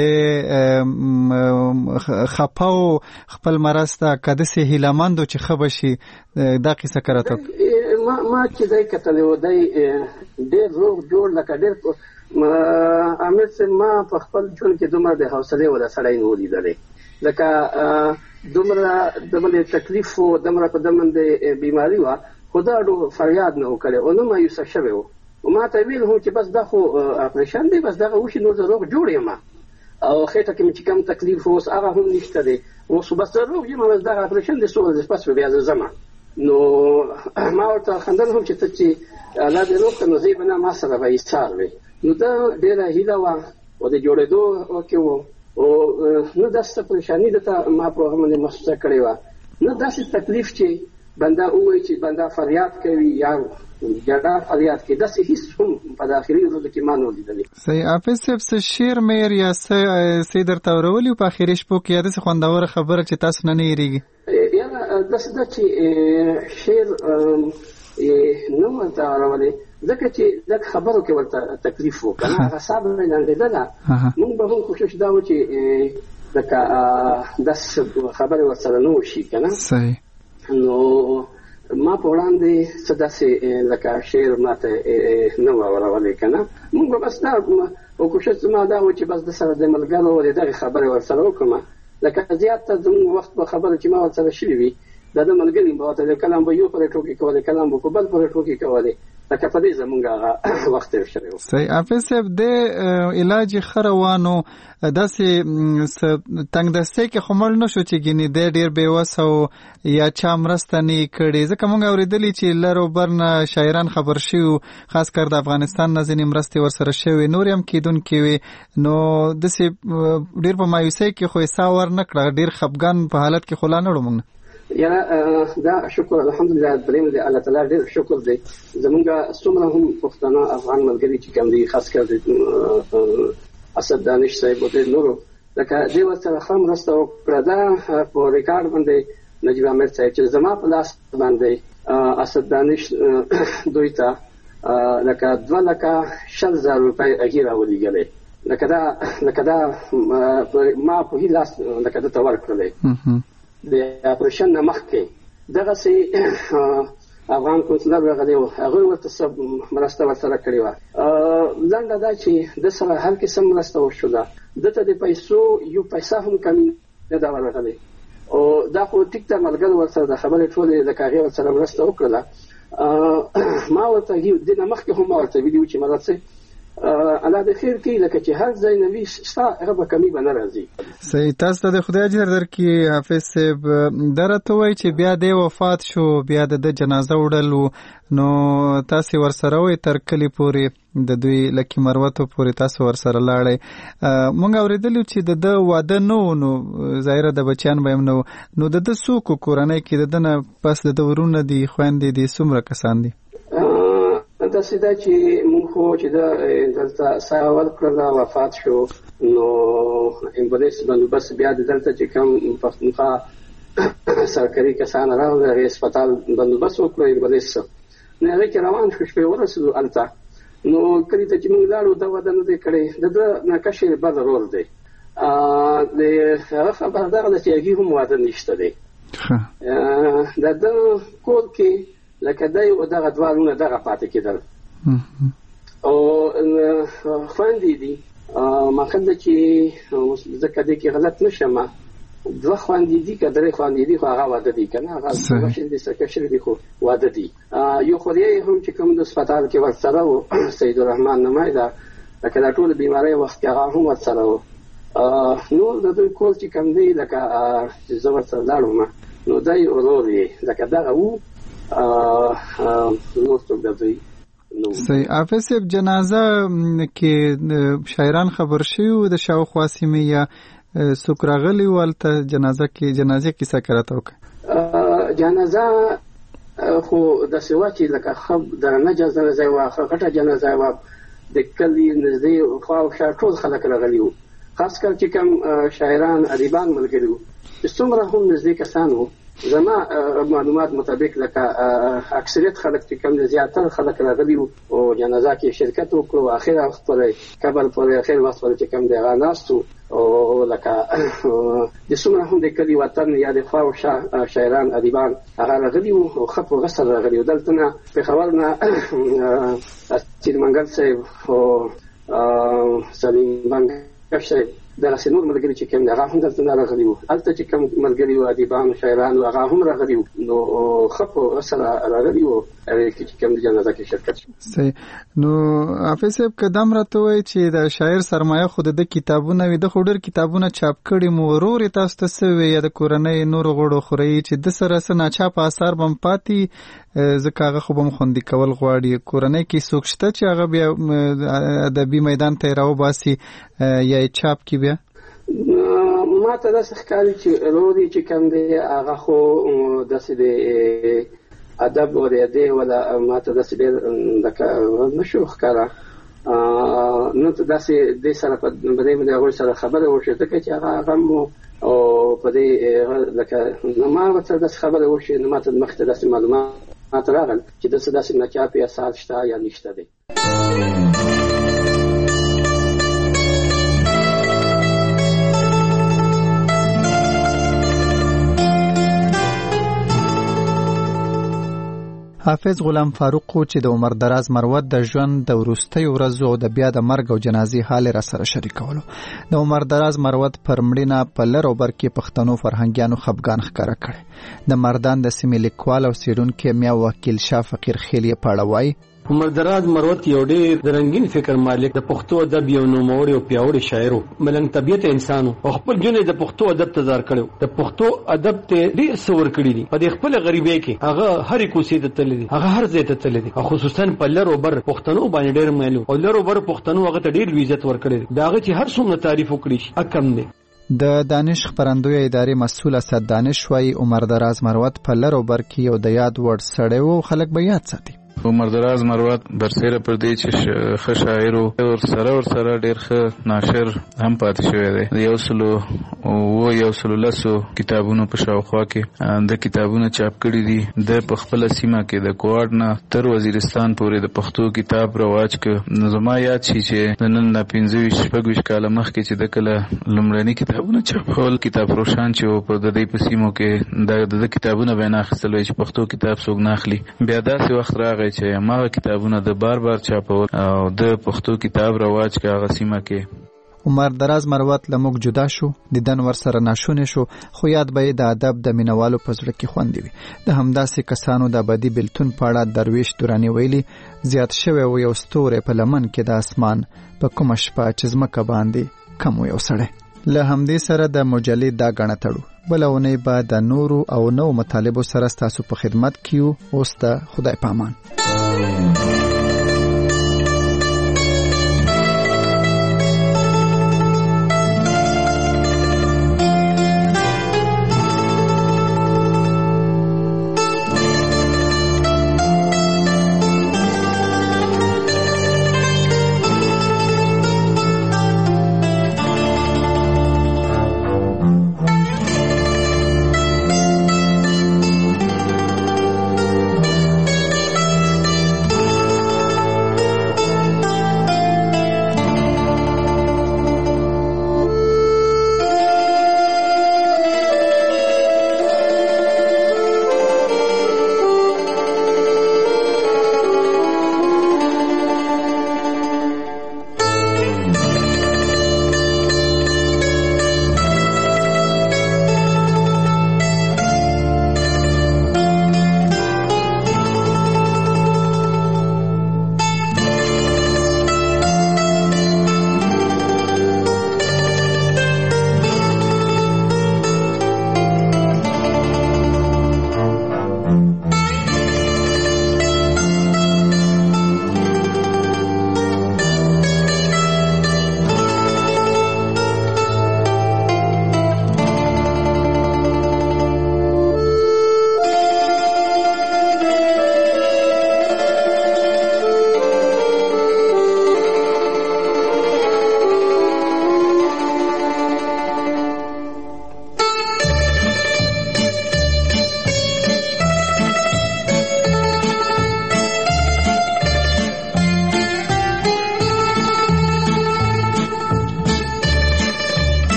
[SPEAKER 13] خپه و خپل مرض ته که داسې هیلهمند و چې ښه به شي؟ دا قصه که راته
[SPEAKER 6] ما چې دی کتلی و، دی ډېر روغ جوړ، لکه ډېر امیر سه ما په خپل ژوند کې دومره د حوصله ولا سړی نه ولیدلې لکه دومره دومره تکلیف او دومره په دمنده بیماری وا خدا ډو فریاد نه وکړي او نو مایوس شوی و ما ته ویل هو چې بس دا خو اپریشن دی بس دا وشي نو زه روغ جوړ یم او خېټه کې چې کم تکلیف اوس هغه هم نشته دی اوس بس روغ یم بس دا اپریشن دی سو د پاس بیا زما نو ما ورته خندل هم چې ته چې الله دې روغ کنه زی بنا ما سره به ایثار وي نو دا ډیره هیله وا او د جوړېدو او کې وو او نو داسته پریشانی دته ما په هم نه محسوسه کړې و نو داسې تکلیف چې بنده وایي چې بنده فریاد کوي یا جګړه فریاد کوي داسې هیڅ هم په داخلي ورځ کې ما نه لیدلې
[SPEAKER 13] صحیح حافظ صاحب څه شعر مېر یا څه څه درته اورولي په اخري شپو کې یا داسې خوندوره خبره چې تاسو نه نه یېرېږي
[SPEAKER 6] یاره داسې ده چې شعر نه ورته اورولې ځکه چې دغه خبرو کې ورته تکلیف و که نه هغه صبر یې لنډېدله مونږ به هم کوشش دا و چې لکه داسې خبرې ورسره نه وشي که نه
[SPEAKER 13] صحیح
[SPEAKER 6] نو ما په وړاندې څه داسې لکه شعر ماته نه و اورولې که نه مونږ به بس دا او کوشش زما دا و چې بس د سره د ملګرو د دغې خبرې ورسره وکړم لکه زیاته زموږ وخت په خبره چې ما ورسره شوي وي دا د ملګري به ورته کله به یو پورې ټوکې کولې کله به په بل پورې ټوکې کولې لکه په دې زمونږ هغه وخت تېر شوی و
[SPEAKER 13] صحیح حافظ صاحب د علاج یې ښه روان و داسې تنګدستۍ کې خو مړ نه شو چې ګینې دی ډېر بېوسه و یا چا مرسته نه یې کړې ځکه موږ اورېدلي چې لر او بر نه شاعران خبر شوي وو خاص کر د افغانستان نه ځینې مرستې ورسره شوې نورې هم کېدونکې وې نو داسې ډېر په مایوسۍ کې خو یې ساه ور نه کړه ډېر خفګان په حالت کې خو لا نه وړو موږ
[SPEAKER 6] یا دا شکر الحمدلله دریم دی الله تعالی ډېر شکر دی زمونږ څومره هم پښتانه افغان ملګري چې کوم دي خاص کر اسد دانش صاحب او د نورو لکه دې ورسره ښه مرسته وکړه دا په ریکارډ باندې نجیب عامر صاحب چې زما په لاس باندې اسد دانش دوی ته لکه دوه لکه شل زره روپۍ هغې راولېږلې لکه دا لکه دا ما په هي لاس لکه ده ته ورکړلی د اپریشن نه مخکې دغسې افغان کونسلر راغلی و هغوی ورته څه مرسته ورسره کړې وه لنډه دا چې ده سره هر قسم مرسته وشوله ده ته د پیسو یو پیسه هم کمی نه ده ورغلی او دا خو ټیک ته ملګرو ورسره د خبرې ټولې لکه هغې ورسره مرسته وکړله ما ورته دې نه مخکې هم ما ورته ویلي وو چې مرسته الله د خیر کې لکه چې هر ځای نوي شته هغه به کمی به نه راځي
[SPEAKER 13] صحیح تاسو ته د خدای اجر درکړي حافظ صاحب دا راته وایي چې بیا دی وفات شو بیا د ده جنازه وړل نو تاسې ورسره وئ تر کلي پورې د دوی لکي مروتو پورې تاسو ورسره لاړئ موږ اورېدلي چې د ده واده نه و نو ظاهره د بچیان به هم نه و نو د ده څوک کورنۍ کې د ده نه پس د ده ورونه دي خویندې دي څومره کسان دي
[SPEAKER 6] داسې ده چې مونږ خو چې ده دلته ساه ورکړله وفات شو نو امبولانس بندوبست بیا د دلته چې کوم پښتونخوا سرکاري کسان راغله هغې هسپتال بندوبست وکړو امبولانس نو هغې کې روان شو شپې ورسېدو هلته نو کلي ته چې مونږ لاړو ده واده نه دی کړی د ده نه کشر بل رول دی د هغه خبره دغه ده چې هغې هم واده نشته دی د ده کور کې لکه دی او دغه دوه لونه دغه پاتې کېدل او خویندې دي مقصد ده چې ځکه دی کې غلط نه شم دوه خویندې دي که درې خویندې دي خو هغه واده دي که نه هغه مشر دي سرکشر دي خو واده دي یو خوريه هم چې کوم د هسپتال کې ورسره و سیدالرحمن نومی ده لکه دا ټول بیمارۍ وخت کې هغه هم ورسره و نور د دوی کور چې کوم دی لکه چې زه ورسره لاړم نو دی ورور یې لکه دغه و نور څوک د دوی
[SPEAKER 13] صحیح حافظ صاحب جنازه کې شاعران خبر شوي وو د شاوخوا سیمې یا څوک راغلي وو هلته جنازه کې جنازې کیسه که راته وکړه
[SPEAKER 6] جنازه خو داسې وه چې لکه ښه درنه جنازه وه ښه غټه جنازه وه د کلي نږدې خوا او شا ټول خلک راغلي وو خاص کر چې کوم شاعران ادیبان ملګري وو چې څومره هم نږدې کسان وو زما معلومات مطابق لکه اکثریت خلک چې کوم زیاتره خلک راغلي وو او جنازه کې شرکت وکړو اخر وخت پورې قبر پورې اخر وخت پورې چې کوم دی هغه ناست او لکه د څومره هم د کلي وطن یا د خوا او شا شاعران ادیبان هغه راغلي وو او ښه په غسل راغلي وو دلته نه پېښور نه اسید منګل صاحب او سلیم بنګش دغه سنور ملګری چې کوم هغه هم دلته راغلي وو البته چې کوم ملګری وو ادیبان شاعران هغه هم راغلي وو نو خپو سره راغلي وو چې کوم د جنازه کې شرکت
[SPEAKER 13] صحیح نو حافظ صاحب قدم راته وای چې د شاعر سرمایه خود د کتابونه وي د خودر کتابونه چاپ کړي مو ورور تاسو ته سوي یا د کورنۍ نور غړو خوري چې د سره سره چاپ اثر بم پاتې ځکه هغه خو بم خوندي کول غواړي کورنۍ کې سوکشته چې هغه بیا ادبي میدان ته راو باسي یا چاپ کې بیا
[SPEAKER 6] ما ته د ښکاري چې روري چې کوم دی هغه خو د سده ادب ورېده ولا ما ته د سده د نشو ښکارا نو ته د سده د سره په بده باندې هغه سره خبره وشي ته چې هغه هم او په دې لکه نو ما ته د خبره وشي نو ما ته مخته د معلومات راغل چې د سده سم نه چاپی اساس شته یا نشته دی
[SPEAKER 13] حافظ غلام فاروق چې د عمر دراز مروت د ژوند د وروستي ورځو او د بیا د مرګ او جنازي حال را سره شریکولو د عمر دراز مروت پر مړینه په لر او بر کې پښتنو فرهنګیانو خپګان ښکارا کړي د مردان د سیمې لیکوال او سیرونکو میا وکیل شاه فقیر خیلی پاړوي
[SPEAKER 5] عمر دراز مروت یو ډېر د رنگین فکر مالک د پښتو ادب یو نوموړی او پیاوړی شاعر و ملنګ طبيعت انسانو او خپل جون د پښتو ادب تزار کړو د پښتو ادب ته ډېر څور کړی دي په خپل غریبۍ کې هغه هر کوسې ته تللی دي هغه هر ځای ته تللی دي خصوصا په لر او بر پښتنو باندې ډېر مېلو او لر او بر پښتنو هغه ته ډېر عزت ورکړي داغه چې هر څومره تعریف وکړي اکم دي
[SPEAKER 13] د دانش خبرندوی ادارې مسؤل اسد دانش وای عمر دراز مروت په لر او بر کې یو د یاد وړ سړی وو خلک به یاد ساتي
[SPEAKER 7] عمر دراز مروت برسیره پر دی چې ښه شاعر او سره ور سره ډیر ښه ناشر هم پاتې شوی دی یو سلو او یو سلو لاسو کتابونو په شاوخوا کې د کتابونو چاپ کړي دي د خپل سیمه کې د کوارډ نه تر وزیرستان پورې د پښتو کتاب رواج ک نظم یاد شي چې نن نه پنځه شپږ کاله مخکې چې د کله لومړني کتابونه چاپول کتاب روشان چې په د دې په سیمو کې د کتابونو بنا خپل چې پښتو کتاب څوک نه اخلي بیا داسې وخت راغی چې ما کتابونه د بار بار چاپول او د پښتو کتاب رواج کا غسیمه کې
[SPEAKER 13] عمر دراز مروت لموږ جدا شو د دن ور سره ناشونه شو خو یاد به د ادب د مینوالو په زړه کې خوندې وي د همداسې کسانو د ابدي بلتون پاړه درویش دورانی ویلي زیات شوی و یو ستوره په لمن کې د اسمان په کوم شپه چې زمکه باندې کم یو سړی له همدې سره د مجلد دا غنه تړو بلونه به د نورو او نو مطالبو سره تاسو په خدمت کیو اوس ته خدای پامان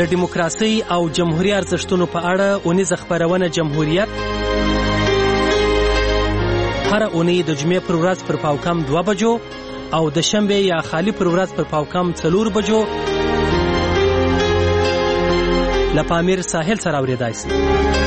[SPEAKER 8] د دیموکراسي او جمهوریت ارزښتونو په اړه اونیزه خپرونه جمهوریت هر اونۍ د جمعې پر ورځ پر پاوکم دوه بجو او د شنبه یا خالی پر ورځ پر پاوکم څلور بجو له پامیر ساحل سره اورېدای شئ.